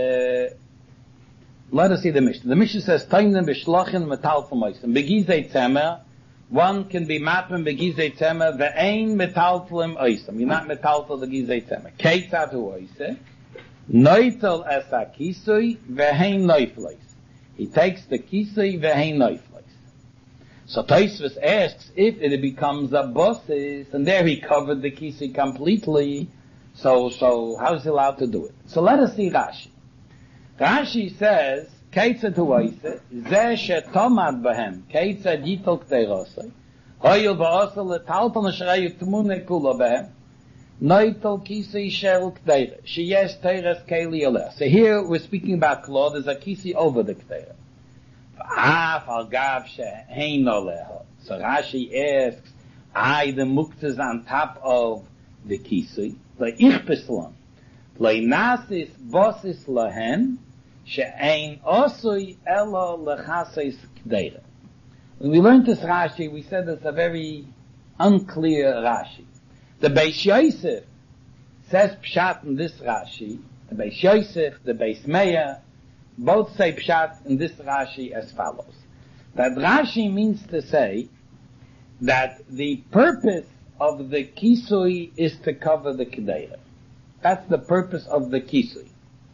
let us see the Mishnah. The Mishnah says, Taimnem b'shlochin metal f'moisim, begizei tzemer, one can be matman begizei tzemer, ve'ein metaltlim oisam. You're not metaltl the gizei tzemer. Keitzat hu oise, noitel es ha-kisui, ve'ein neufleis. He takes the kisui, ve'ein neufleis. So Tosfos asks if it becomes a bosses, and there he covered the kisui completely, so how is he allowed to do it? So let us see Rashi. Rashi says, Keitzad hu oise, ze shetomad behem, keitzad yitol kteirosai, hoyil v'osel letaltal neshrei tmune kula behem, noitel kisi shel kteira, sheyes teiras keli aleh. So here we're speaking about klor, there's a kisi over the kteira. V'af al gav shehein oleho. So Rashi asks, the muktzah is on top of the kisi, le'ich peslam, le'nasis bosis lahen, she'ein osui elo lechaseis kdeira. When we learned this Rashi, we said it's a very unclear Rashi. The Beis Yosef says pshat in this Rashi. The Beis Yosef, the Beis Meir, both say pshat in this Rashi as follows. That Rashi means to say that the purpose of the kisui is to cover the kdeira. That's the purpose of the kisui.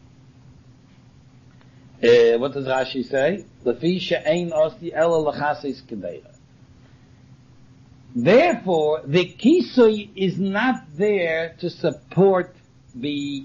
What does Rashi say? Lefi she'ein osi ela lechaseis kdeira. Therefore, the kisui is not there to support the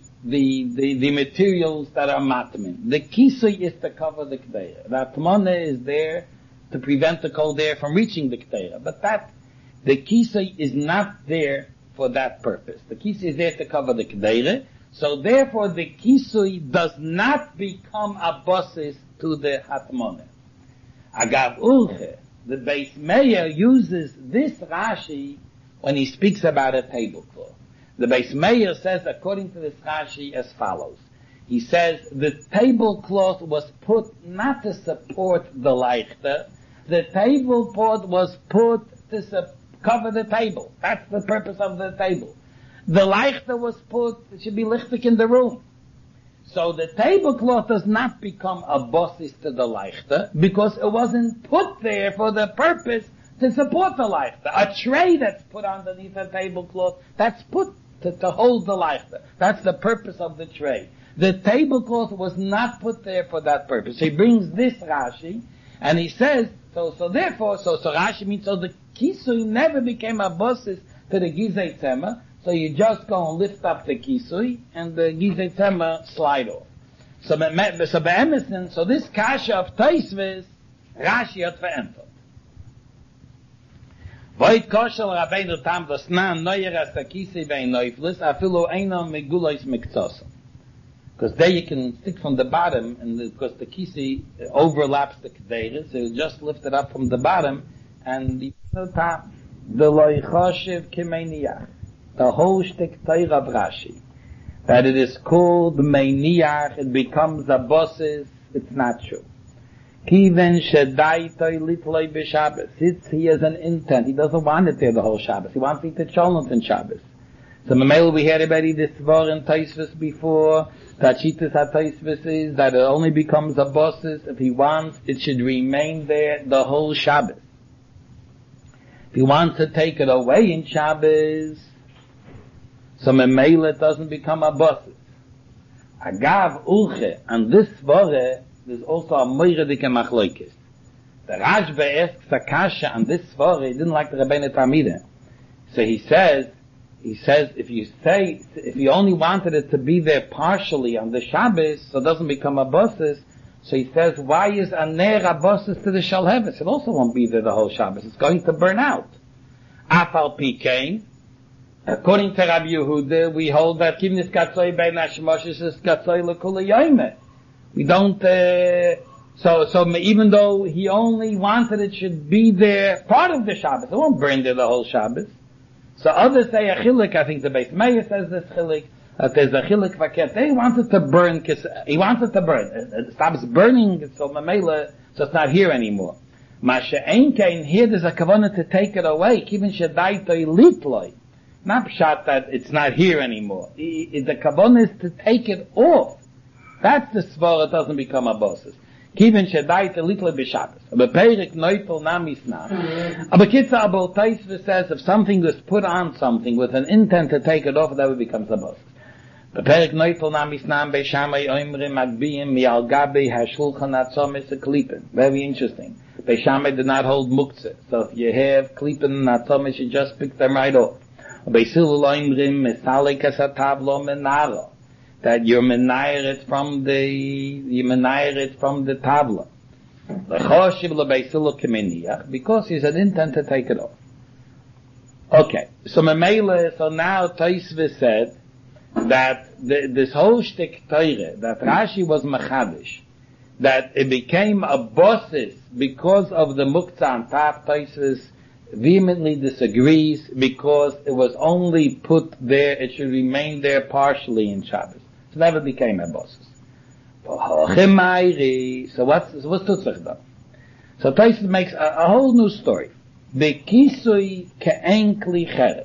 materials that are matmin. The kisui is to cover the kdeira. The atmana is there to prevent the cold air from reaching the Ketera. But the Kisui is not there for that purpose. The Kisui is there to cover the Ketera, so therefore the Kisui does not become a basis to the Hatmona. Agav Ulche, the Beis Meir uses this Rashi when he speaks about a tablecloth. The Beis Meir says, according to this Rashi, as follows. He says, the tablecloth was put not to support the leichter, the tablecloth was put to cover the table. That's the purpose of the table. The leichter was put, it should be lichtig in the room. So the tablecloth does not become a basis to the leichter, because it wasn't put there for the purpose to support the leichter. A tray that's put underneath a tablecloth, that's put to hold the leichter. That's the purpose of the tray. The tablecloth was not put there for that purpose. He brings this Rashi, and he says, so Rashi means, so the Kisui never became a basis to the Gizei Tzemah, so you just go and lift up the Kisui, and the Gizei Tzemah slide off. So be'emesin, so this Kasha of Tosfos, Rashi hat verändert. Voit koshel Rabbeinu Tam das nan neuer as der Kisui bein Neuflis, afilu einam megulois miktsosam. Because there you can stick from the bottom, and because the Kisui overlaps the Kedera, so you just lift it up from the bottom, and the top, the loichoshev kimeiniach, the whole shtick Torah Rashi, that it is called meiniach, it becomes a bosses, it's not true. Kiven shedaitoi litloi b'Shabbos. He has an intent. He doesn't want it there the whole Shabbos. He wants it to cholent in Shabbos. So Mamela, we heard already this war in Tosfos before, that Shitas HaTosfos is that it only becomes a bosses if he wants, it should remain there the whole Shabbos. If he wants to take it away in Shabbos, so Mamela, it doesn't become a bosses. Agav Ulche, and this Svore, there's also a Moiredike Machloikis. The Rashba asks a kasha on this Svore, he didn't like the Rabbeinu Talmidei. So he says, if you only wanted it to be there partially on the Shabbos, so it doesn't become a bosses, so he says, why is a ner a bosses to the Shalheves? It also won't be there the whole Shabbos. It's going to burn out. Afal Pikein, according to Rabbi Yehuda, we hold that Kivnis Katzoi Bein Hashmoshes is Katzoi L'Kula Yoyme. We don't, so even though he only wanted it should be there part of the Shabbos, it won't burn there the whole Shabbos. So others say a chilik, I think the Beis Meir says this chilik, that there's a chilik vaket. He wants it to burn, he wants it to burn. It stops burning, so Mamela, so it's not here anymore. Masha Einkein, here there's a kavanah to take it away, kivin shedaitoi litloi. Not pshat that it's not here anymore. The kavanah is to take it off. That's the svara, it doesn't become a bosses. Kivin shedaitoi litloi b'Shabbos. But Peirik Neufel Namisna. Aber Kitza Abel Tosfos says if something was put on something with an intent to take it off, that would become a bosses. But Peirik Neufel Namisna Beishamai Oimrim Agbiim Mial Gabi Hashulchan Atzomis a Klippen. Very interesting. Beishamai did not hold muktzah. So if you have Klippen and Atzomis, you just pick them right off. Beisilul Oimrim Misalik Asatavlo Menaro. That you're menayer it from the tabla. Because he's an intent to take it off. Okay, so now Tosfos said that this whole shtick Torah, that Rashi was mechadish, that it became a bosses because of the muktzah on top. Tosfos vehemently disagrees because it was only put there, it should remain there partially in Shabbos. It never became a bosses. So what's Tutzvach? So Tosfos makes a whole new story. The kisui ke'enkli cheres.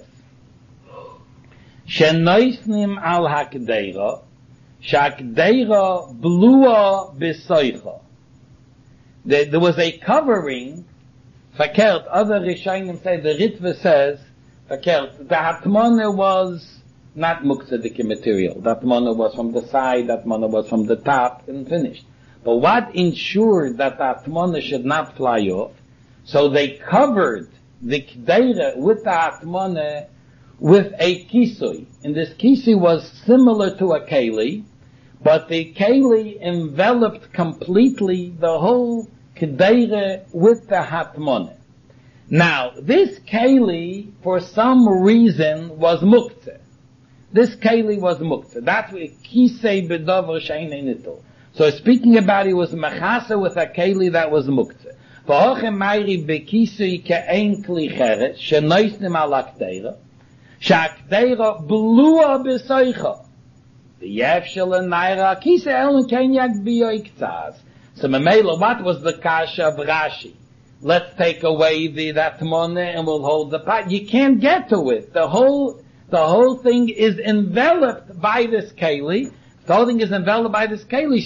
Shenoisnim al hakdeira. Shakdeira blua besoicha. There was a covering. Verkehrt, other Rishonim say, the Ritva says, verkehrt, the Hatmona was not muktzadike material. That mana was from the side, that mana was from the top, and finished. But what ensured that that mana should not fly off? So they covered the kdeira with the atmana with a kisui. And this kisui was similar to a keli, but the keli enveloped completely the whole Kedeira with the Hatmone. Now, this Keli, for some reason, was Muktzeh. This Keli was Muktzeh. That's what Kisei Bedover Sheine Nittel. So speaking about it, was Mechasa with a Keli that was Muktzeh. V'hochem Mayri Bekisei Ke'ein Kli Cheres, Shenoisnim al Akdeira, Sha'akdeira Blua B'Soicha. V'yevshel and Naira, Kisei Elon Kenyak B'yo Iktzaz. So Mamela, what was the Kasha of Rashi? Let's take away that Mone and we'll hold the pot. You can't get to it. The whole thing is enveloped by this Keli. The whole thing is enveloped by this Keli.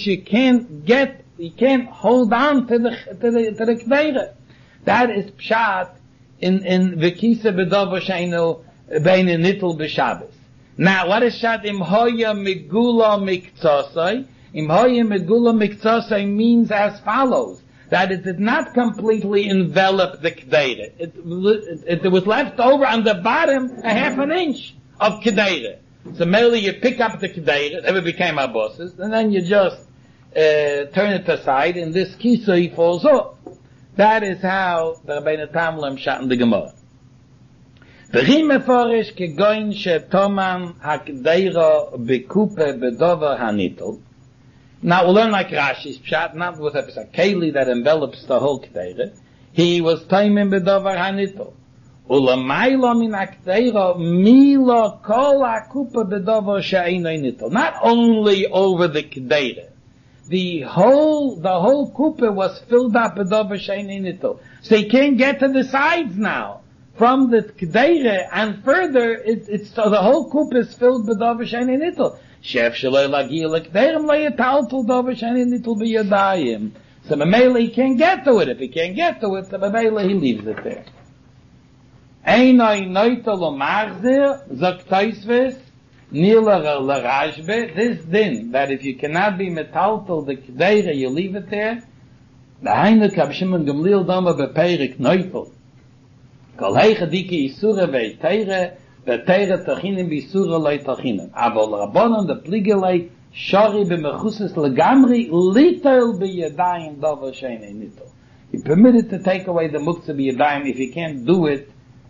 You can't hold on to the Kdeira. That is Pshat in V'kisa B'dover Sheinu Bein Nittel B'Shabbos. Now, what is Pshat im Hoya Megula Miktzosai? Im Hoya Megula Miktzosai means as follows. That it did not completely envelop the Kdeira. It was left over on the bottom a half an inch of Kdeira. So merely you pick up the Kdeira, it became Abosses, and then you just turn it aside, and this Kisui falls off. That is how the Rabbeinu Tamlim shot in the Gemara. V'chim meforish kegoin shetoman hakdeira bekupe bedover hanitel. Now we'll learn like Rashi's Pshat, not with a Keli that envelops the whole Kdeira. He was taimim bedover hanitel. Ulamayla min akdeira mila kol akupa bedover she'einay nitel. Not only over the Kdeira. The whole kupa was filled up bedover she'einay nitel. So you can't get to the sides now. From the Kdeira and further, so the whole kupa is filled bedover she'einay nitel. Shef shaloi lagi lekderim lo yetaltel dover she'einay nitel b'yadayim. So Mamela he can't get to it. If he can't get to it, so Mamela he leaves it there. Einoi noitel u'machzir zok toisves niler l'rashbe. This din that if you cannot be metaltel the Kdeira, you leave it there. The Heinrich Rab Shimon Gamliel Dama beperik noitel. Kol heiche diki isura ve'teire ve'teire tachinim b'isura loy tachinim. Avol Rabbanon the pligelei shari b'mechuses legamri litel b'yadayim dover she'einay nitel. You're permitted to take away the muktzah b'yadayim if you can't do it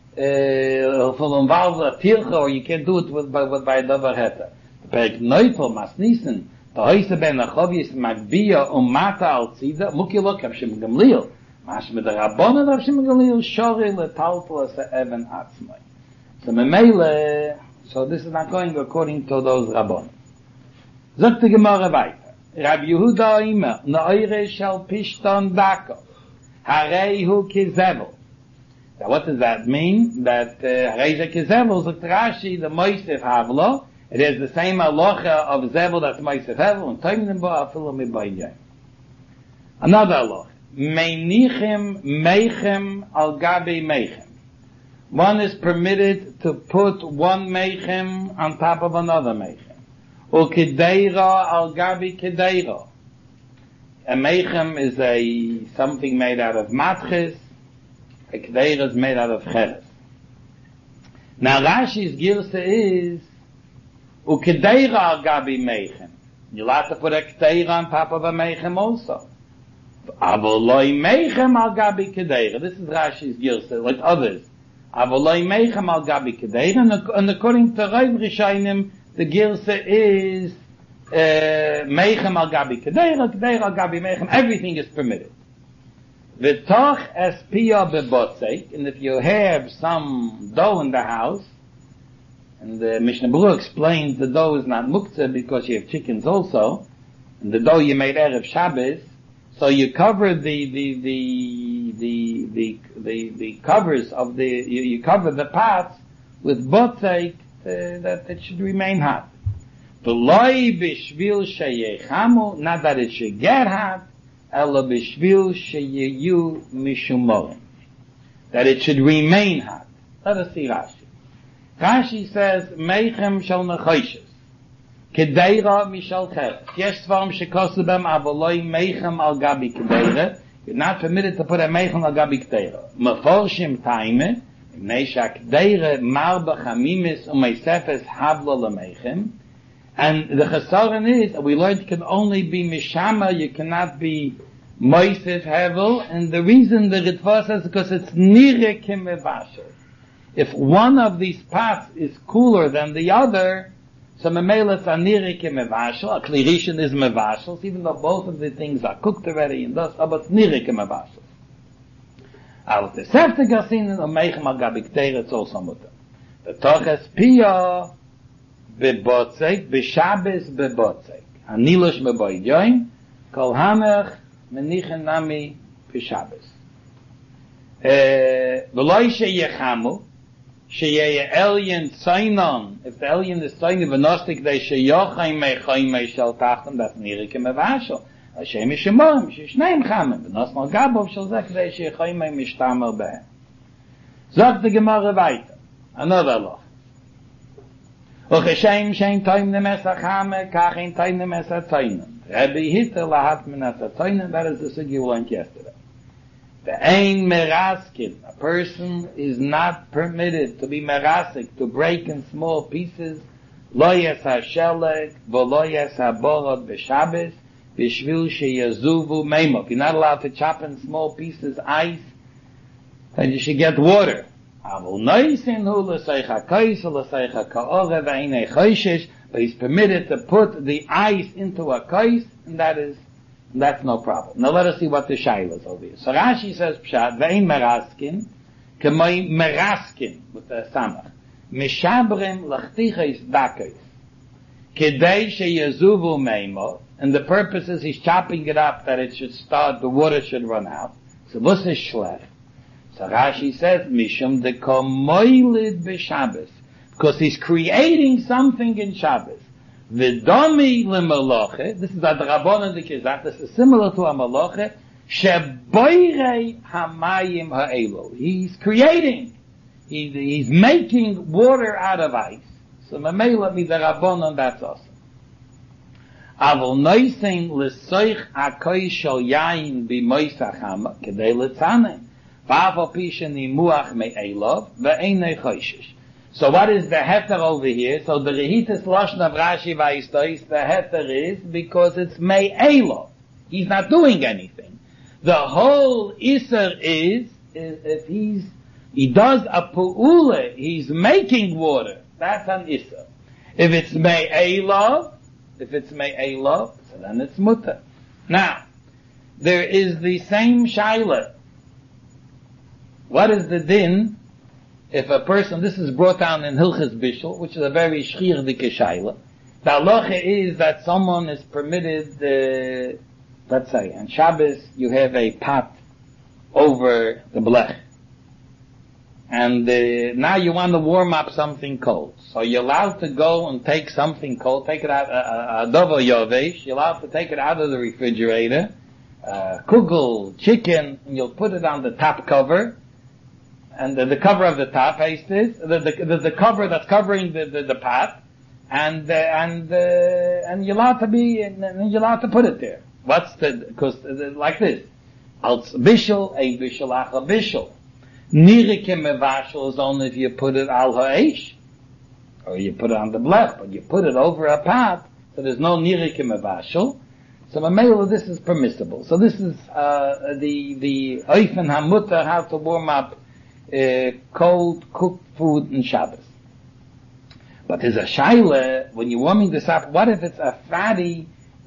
from involve a tircha, or you can't do it by a dover heta. Perek noitel masnisen the hoise ben achovius magbiya umata al tzida mukilok Rab Shimon Gamliel. Mashme the Rabbanon Rab Shimon Gamliel shori letaltel as a even atzmai. So Memele, so this is not going according to those Rabbanon. Zok the Gemara weiter. Rab Yehuda Imer Noire shel Pishton Dako Hareihu Kizevel. Now what does that mean? That Hareihu Kizevel is Rashi the Moisef Havlo. It is the same halacha of Zevel that's Moisef Havlo and Toimnim Bo Afilu Mibayim. Another halacha. Meinichem Meichem Al Gabi Meichem. One is permitted to put one Meichem on top of another Meichem. Or Kedeira Al Gabi Kedeira. A Meichem is something made out of matches. A Kedeira is made out of cheres. Now Rashi's girsa is Ukedeira Al Gabi Meichem. You'll have to put a Kedeira on top of a Meichem also. Avoloi Meichem Al Gabi Kedeira. This is Rashi's girsa, like others. Avoloi Meichem Al Gabi Kedeira. And according to Rav Rishayim, the girsa is Meichem Al Gabi Kedeira, Kedeira Al Gabi Meichem. Everything is permitted. V'toch espia bebotzek. And if you have some dough in the house, and the Mishnah Berurah explains the dough is not muktzah because you have chickens also, and the dough you made Erev Shabbos, so you cover the covers of you cover the pots with botzek that it should remain hot. V'loi b'shvil sheyechamu, not that it should get hot, ela b'shvil sheyeyu mishumorim, that it should remain hot. Let us see Rashi. Rashi says meichem shel nechoshes, kedeira mishal cheres. Yesh svarim shekosu bem avoloi meichem al gabi kedeira. You're not permitted to put a meichem al gabi kedeira. Meforshim taime Neishak deire marba chamimis umeisefes habla lemeichem. And the chesaron is, we learned, it can only be mishama, you cannot be Moisef Hevel, and the reason the Ritva says because it's nire kemevashel. If one of these pots is cooler than the other, so memela it's a nire kemevashel, a klirishin is mevashel, even though both of the things are cooked already in dust, but it's nire kemevashel. Al tesefte gasin and meichem al gabik teir, it's also mutter. The toches pia bebotzek, beshabes bebotzek. Anilosh meboidyoin, kol hamech, menichen nami beshabes. V'loi sheyechamu, sheyeye elyon tzainon, if the elyon is tzainon, v'nostik de sheyochaim meichaim shel tachtem, that's nirike mevashel. Hashem yishemom, sheshneim chamem, v'nos mal gabov shel zeh, kdei sheyochaim mishtamer behem. Zog the Gemara weiter. Another law. Ucheshem shein toim nemes achame, kach ein toim nemes atzoinen. Rabbi Hitter lahat min atzoinen, that is the sugi we learned yesterday. The ein meraskin, a person is not permitted to be merasik, to break in small pieces, lo yes ha-shelek, vo lo yes ha-borot b'shabes, b'shvil sheyazuvu meimov. You're not allowed to chop in small pieces ice, then you should get water. But he's permitted to put the ice into a kais, and that's no problem. Now let us see what the shaila is over here. So Rashi says, Pshat, ve'in meraskin, k'moi meraskin, with the samach, mishabrim l'chtichais dakais, k'dei sheyazuvu meimo, and the purpose is he's chopping it up that it should start, the water should run out. So what's his shlech? So Rashi says, Mishum de komoilid b'Shabbos, because he's creating something in Shabbos. V'domi l'maloche, this is a drabonon de kizach, this is similar to a maloche, sheboirei hamayim ha'elo. He's creating, he's making water out of ice. So mamela mi drabonon, that's awesome. Avol noisin l'soich akoy shel yain b'moisach hama, kedei l'tzanem. So what is the heter over here? So the rehitis lashon of Rashi vayistais, the heter is because it's me'elov. He's not doing anything. The whole iser is if he does a pu'ule, he's making water. That's an iser. If it's me'elov, so then it's mutter. Now, there is the same shaila. What is the din if a person, this is brought down in Hilchas Bishul, which is a very shchir-dike shaila. The halacha is that someone is permitted, let's say, on Shabbos you have a pot over the blech. And now you want to warm up something cold. So you're allowed to go and take something cold, take it out, a dovo yovesh, you're allowed to take it out of the refrigerator, kugel, chicken, and you'll put it on the top cover. And the cover of the top is this, the cover that's covering the pot, and you're allowed to you're allowed to put it there. Because like this, als bishul, ein bishul, acha bishul. Nirike mevashel is only if you put it al ha'esh, or you put it on the blech, but you put it over a pot, so there's no nirike mevashel. So mamela, this is permissible. So this is the oifen hamutter, how to warm up cold cooked food in Shabbos. But there's a shaila, when you're warming this up, what if it's a fatty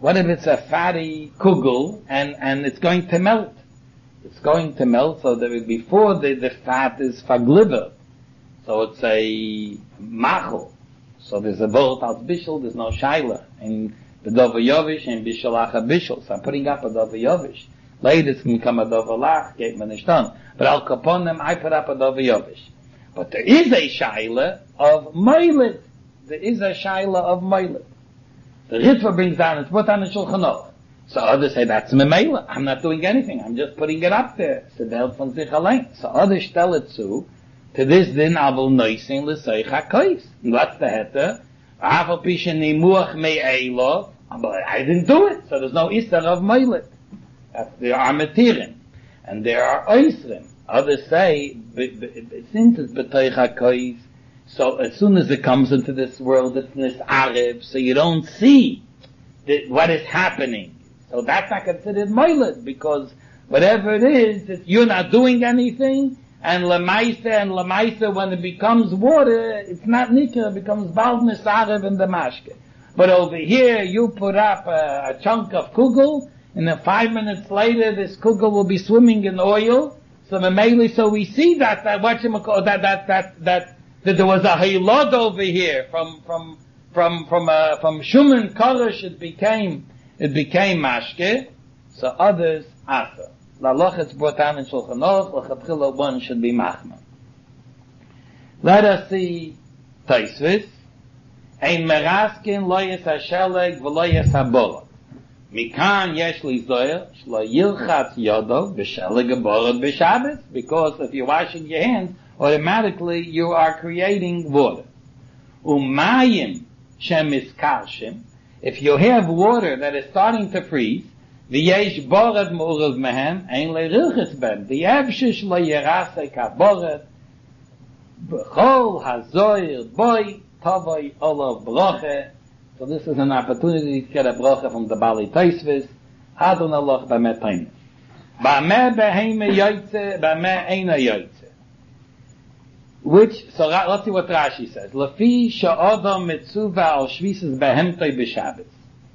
kugel and it's going to melt? It's going to melt so that before the fat is fagliver. So it's a machel. So there's a bolt als bishul, there's no shaila. And the dover yovish and bishul acha bishul. So I'm putting up a dover yovish. Later it's going to become a dover lach, get me nicht done. But al kaponim, I put up a dover yovish. But there is a shaila of moilid. There is a shaila of moilid. The Ritva brings down, it's put on the Shulchan Aruch. So others say, that's memela. I'm not doing anything. I'm just putting it up there. So the help von sich allein. So others tell it to this din avol noisin l'seich hakois. And what's the heter? Afal pishen nimuach me'eilo. But I didn't do it. So there's no isar of moilid. There are metirim. And there are oisrim. Others say, since it's b'toich hakois, so as soon as it comes into this world, it's this Arab, so you don't see what is happening. So that's not considered moiled, because whatever it is, you're not doing anything, and lemaisa, when it becomes water, it's not nikah, it becomes bald misarev in the mashke. But over here, you put up a chunk of kugel, and then 5 minutes later, this kugel will be swimming in oil. So we see that there was a haylod over here from Shuman Korosh, it became mashke. So others asa. Laloch it's brought down in Shulchan Aruch, l'chatchila one should be machman. Let us see Taisvis. Ein meraskin lo yes hasheleg v'lo yes haborot. Mikan yesh li zoyer shlo yilchatz yodo b'sheleg haborot b'Shabbos, because if you're washing your hands, automatically you are creating water. Umayim shem iskarshim. If you have water that is starting to freeze, v'yesh borot mu'urav mehem ein le'rilchis ben v'yevshish lo yerasek haborot b'chol hazoyer boy Tavai Olav Brache. So this is an opportunity to get a bracha from the Bali Taisvis. Adon Allah B'meh Tainis. B'meh Beheime Yoytze, B'meh Eina Yoytze. Which, so let's see what Rashi says. Lefi Sha'odam Mitzuva Al Shvises Behemtoi B'Shabbos.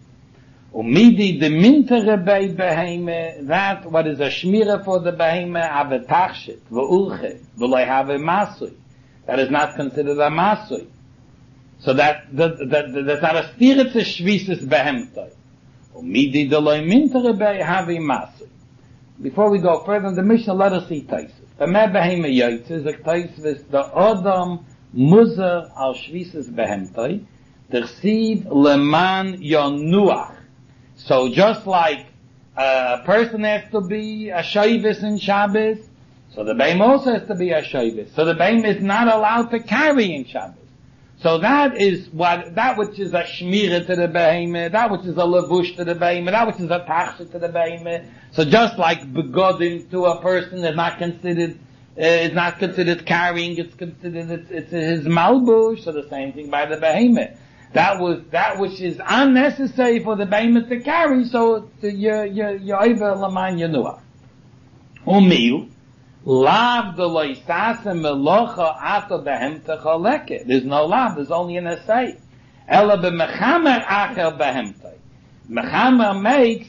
Umidi de Mintere Bei Beheime, that what is a shmira for the Beheime, Ave Tachshit, V'ulche, V'loi Have Masui. That is not considered a Masui. So that's not a stira to shvisis behemtoi. Umidi deloi mintere bei havi masui. Before we go further in the Mishnah, let us see Taisus. The me beheme yoytze is a Taisus, the Adam muzer al shvisis behemtoi, tersiv leman yonuach. So just like a person has to be a shoyvis in Shabbos, so the behem also has to be a shoyvis. So the behem is not allowed to carry in Shabbos. So that which is a shmira to the behemoth, that which is a levush to the behemoth, that which is a tachshit to the behemoth. So just like begodim to a person is not considered carrying, it's considered, it's his malbush, so the same thing by the behemoth. That which is unnecessary for the behemoth to carry, so you're over laman yanuah. Umil. Lav de loisase melocha ato behemte choleke. There's no lav, there's only an essay. Ela b'mechamer acher behemte. Mechamer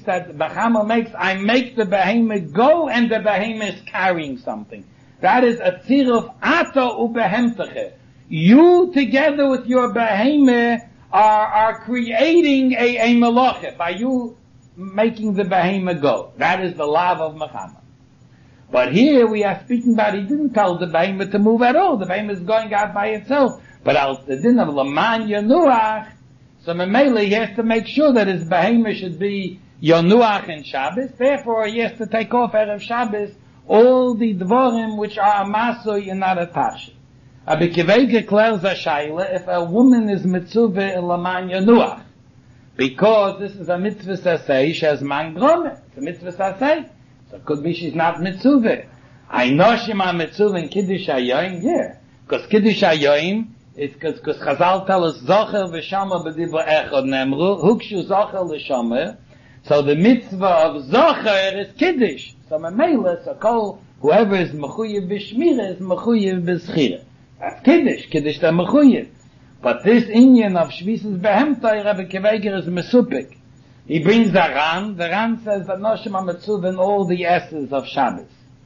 makes, I make the behemoth go and the behemoth is carrying something. That is a tziruf ato ubehemteche. You together with your behemoth are creating a melocha by you making the behemoth go. That is the lav of mechamer. But here we are speaking about, he didn't tell the behemoth to move at all. The behemoth is going out by itself. But al the din of Laman Yanuach, so Memele, he has to make sure that his behemoth should be Yanuach in Shabbos. Therefore, he has to take off Erev Shabbos all the dvorim which are a masoi and not a tashi. Abikivei declares a shaila if a woman is mitzuvah in Laman Yanuach. Because this is a mitzvah sasei, she has man gromet. It's a mitzvah sasei. So it could be she's not mitzuvah. I know she ma mitzuvah in Kiddush HaYoyim, yeah. Because Kiddush HaYoyim, it's because Chazal tell us, Zocher v'Shomer b'dibur echad nemru, hukshu Zocher l'Shomer. So the mitzvah of Zocher is Kiddush. So Mamela, so whoever is mechuyev b'shmira is mechuyev b'schira. That's Kiddush the mechuyev. But this inyan of Shvisis behemtoi, Rabbi Kiveger is mesupik. He brings the Ran says that Noshim HaMetzuv in all the S's of Shabbos.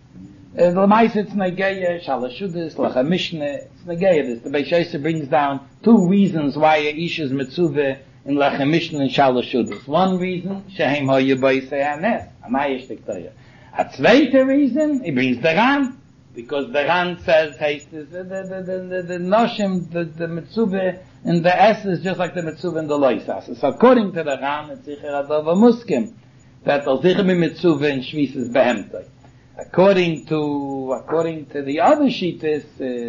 L'mais it's Negeya, Shalashudis, Lacha Mishnah, it's Negeya this. The Beis Yosef brings down two reasons why a Ish is Metzuve in Lacha Mishnah and Shalashudis. One reason, Shehem Hoye Boisei Hanes, Amayish Tiktoya. A zweite reason, he brings the Ran, because the Ran says, hey, the Noshim, the Metzuve, and the S is just like the mitzvah and the loisas. So according to the Ran, it's sicher adova muskim that al sicher mi mitzvah in shvises behemtoi. According to the other shittas,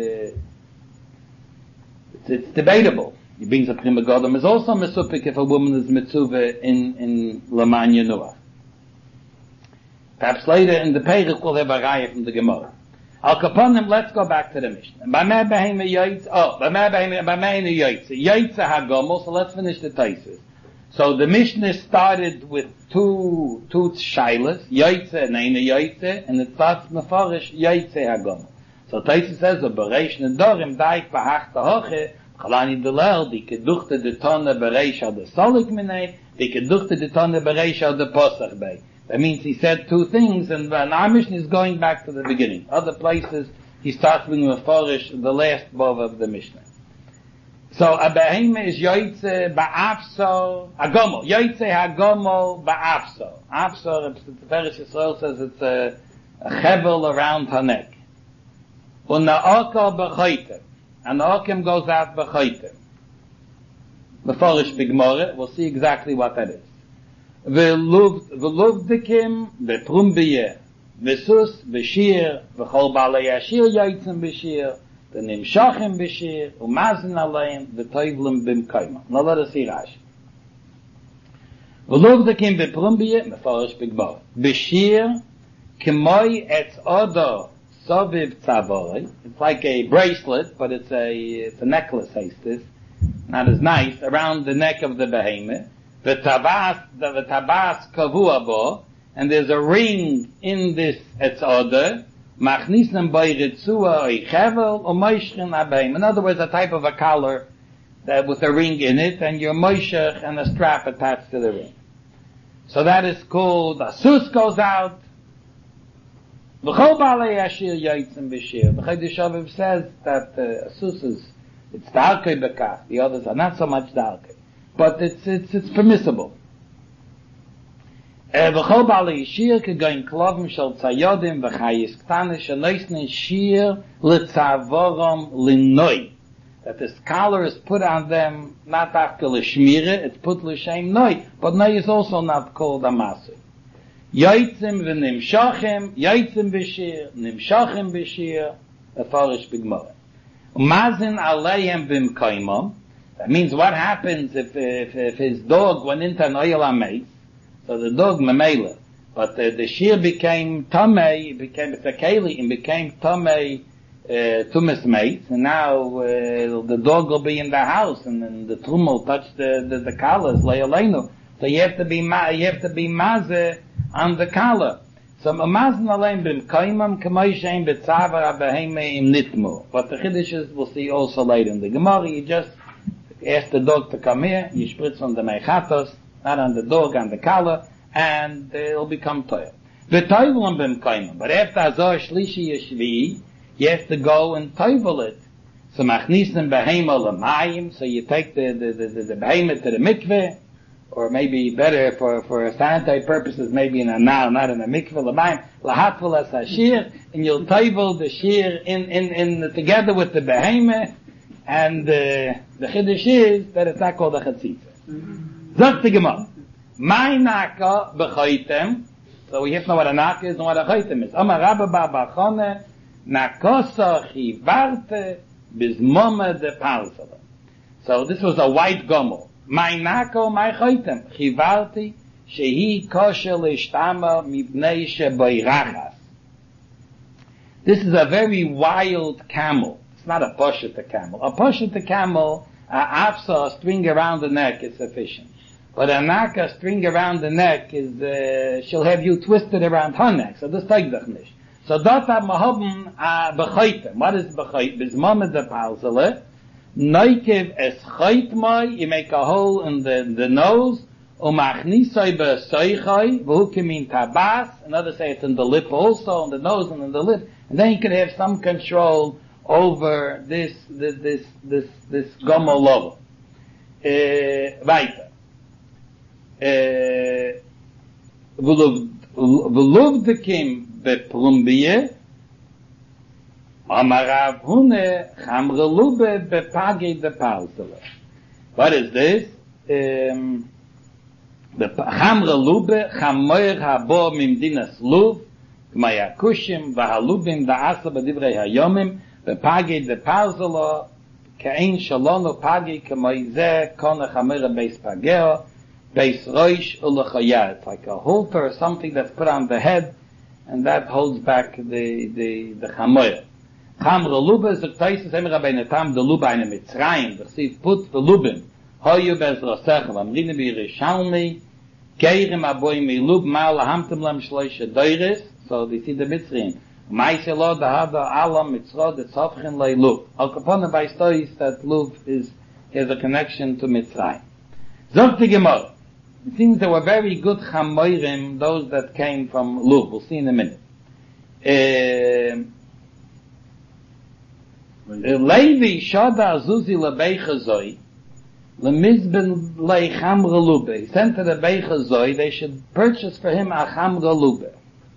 it's debatable. He brings up Prima Godom is also mesupik if a woman is mitzvah in Laman Yanuach. Perhaps later in the Perek we'll have a raya from the Gemara. Al kaponim, let's go back to the Mishnah. B'meh beheme yoytze, Yoytze hagomel, so let's finish the Taisus. So the Mishnah started with two shailas, Yaitze and Eine Yaitze, and it starts mefarish Yaitze Hagomel. So Taisa says, Bereish Nedorim Daik Bahach Tahoche, Chalani Delel, die Keduchte de Tonne Bereish al de Solik Minei, die Keduchte de Tonne Bereish al de Posach Bei. That means he said two things, and our Mishnah is going back to the beginning. Other places, he starts with mefarish the last bov of the Mishnah. So a beheme is yoitze ba'afso, agomel, yoitze hagomel ba'afso. Afso, the Perish Yisrael says it's a chevel around her neck. Und na'oka b'choyte. And na'okim goes out b'choyte. Beforish b'gmore, we'll see exactly what that is. V'luvdikim b'prumbiyeh. V'sus b'shir, v'chol ba'alei ashir yoitzem b'shir. The nimshachim b'shir, umazin aleim, v'toivlim b'mkoima. Now let us see Rashi. V'luvdikim b'prumbiyeh, meforish b'gmor. B'shir, k'moi etz odo soviv tzavoi. It's like a bracelet, but it's a necklace, says this. Not as nice, around the neck of the behemoth. V'tabas kavua bo, and there's a ring in this etz odo. Machnisem by ritzua or chevel or moishchen abeim. In other words, a type of a collar that with a ring in it, and your moishech and a strap attached to the ring. So that is called a sus goes out. V'chol ba'alei ashir yoitzem b'shir. The Chodesh Aviv says that a sus it's darkei bekach. The others are not so much darkei, but it's permissible. V'chol ba'alei shir kegoin klovim shel tzayodim v'chayis ktane shenoisne shir letzavorom linnoi. That this collar is put on them not after l'shmire, it's put l'shem noi, but noi is also not called a maser. Yoitzim v'nimshachim, yoitzim b'shir, nimshachim b'shir, efarish b'gmorah. Umazin aleihem b'mkoimom. That means what happens if his dog went into an oil amaze. So the dog memela, but the shear became tamei, became a keli, and became tamei tumas mates, and now the dog will be in the house, and then the trum will touch the collars le'aleinu. So you have to be maze on the collar. So mazin aleim b'mkoimam k'may shein b'tzavar abeheime im nitmu. But the chiddush we'll see also later in the Gemara. You just ask the dog to come here, you spritz on the meichatos, not on the dog, on the collar, and it'll become toil. But after Azor Shlishi Yeshvi, you have to go and toivel it. So machnisim behema l'mayim, so you take the behema to the mikveh, or maybe better for sanitary purposes, maybe in a now, not in a mikveh l'mayim, lahatvel as hashir, and you'll toivel the shir in together with the behema, and the chiddush is that it's not called a chatzitza. Zok the Gemara. My naka b'choitem. So we have to know what a naka is and what a choitem is. Amar Rabba bar bar Chona, nakosa chivarte bizmoma de parzala. So this was a white gomel. My naka, my choitem. Chivarti shehi kosher l'ishtama mibnei sheboirachas. This is a very wild camel. It's not a poshet camel. A poshet camel, afsa, a string around the neck is sufficient. But a naka string around the neck is, she'll have you twisted around her neck. So this takes doch nicht. So dort hat man haben bechoitem. What is bechoitem? Bizmama de palzele. Neukev es choitmai. You make a hole in the nose. Umachnisoi besoichoi. V'hu kemin tabas. Another say it's in the lip also, in the nose and in the lip. And then you can have some control over this gomel lovo. Weiter. V'luvdikim beplumbiyeh amarav hune chamrelube bepage de palzele. What is this? Chamrelube chamoyer habo mimdinas luv k'mayakushim v'halubim da'asa b'divrei hayomim bepage de palzele ka'in shalonu page k'moizeh kona chamera beis pageo Beis roish ulachaya. It's like a halter or something that's put on the head, and that holds back the chamoyer. Cham reluba is the Taisus Emer Rabbeinu Tam the luba in a Mitzrayim. The Siv put the lubim Hoyu bezrasech v'amrina b'Yerushalmi Keirim aboy milub mal hamtem lam shloisha doires, so they see the Mitzrayim. Maise lo da hada alam mitzrod et sofchen leilub. Al kapone by stories that lub has a connection to Mitzrayim. Zog the Gemara. It seems there were very good chamoirim, those that came from lub. We'll see in a minute. Levi shada azuzi lebeicha zoi. Lemizben lei chamra lube. He sent to the Beicha Zoi, they should purchase for him a chamra lube.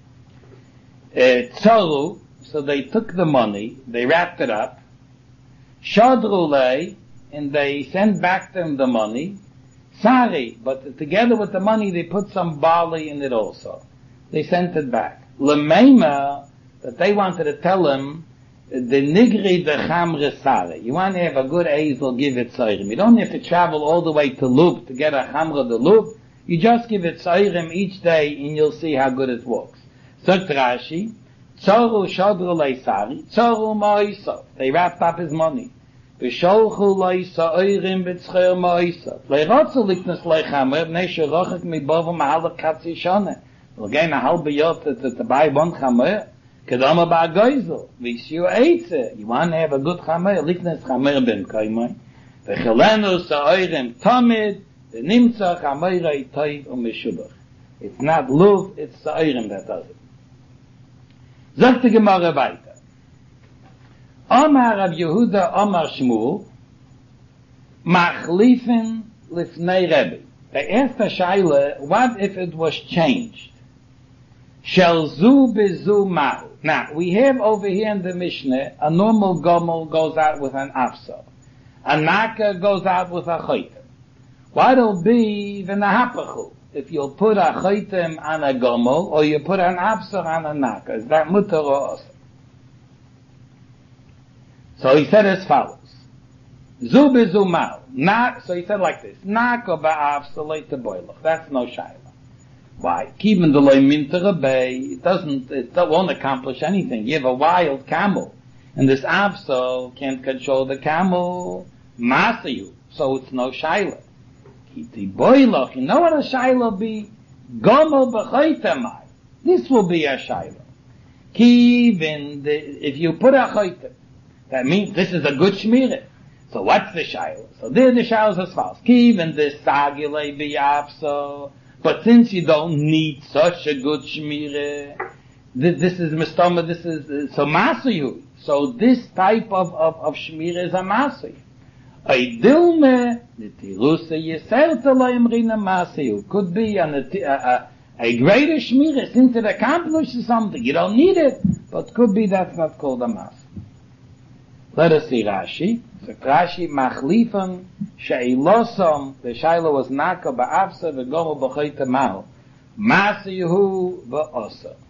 Tzoru, so they took the money, they wrapped it up. Shadru lei, and they sent back to him the money. Sari, but together with the money they put some barley in it also. They sent it back. Lemeima, that they wanted to tell him, the nigri de chamre sare. You want to have a good hazel, give it tzayrim. You don't have to travel all the way to Lub to get a chamre de Lub. You just give it tzayrim each day and you'll see how good it works. Sagt Rashi, tzoru shadru leisari, tzoru ma'isa. They wrapped up his money. V'sholchu leisa oirim b'tzcher ma'isa. Leirotzu liknas leichamre, b'nei sherochek mibovu ma'alav katzi shone. We'll gain a halbe yot to buy one chamre. Kedama ba'goizel, v'shiu eitze. You want to have a good chamer, liknes chamer ben kaimai. V'chelenu sa'oirem tamid, v'nimtza chamerei toiv u'meshubach. It's not luv, it's sa'oirem that does it. Sagt die Gemara weiter. Omar Rav Yehuda, Omar Shmuel, machlifen lifnei Rebbe. They asked the Shaila, what if it was changed? Shel zu bezu ma'u. Now, we have over here in the Mishnah, a normal gomel goes out with an afsar. A naka goes out with a chaytem. What'll be the nahapachu? If you'll put a chaytem on a gomel, or you put an afsar on a naka, is that mutter or osar? So he said as follows. Zu bezu ma'u. So he said like this. Naka ba'afsar leite boilach. That's no shayla. Why? Even the loy minter bay, it won't accomplish anything. You have a wild camel, and this afso can't control the camel, masayu, so it's no shaila. Kiti boiloch, you know what a shaila be? Gomel b'chaytamai. This will be a shaila. If you put a chaytam, that means this is a good shmirah. So what's the shaila? So there the shaila is as follows. Even this sagile be afso. But since you don't need such a good shmirah, this is mistama, this is, so masayu. So this type of shmirah is a masayu. A dilme, nitirusa yeser telayim rina masayu. Could be a greater shmirah, since it accomplishes something. You don't need it, but could be that's not called a masayu. Let us see Rashi. So Rashi machlifan she'ilosam, the shaila was naka ba'afsa v'gomel b'chayta mahu. Masayu ba'osa.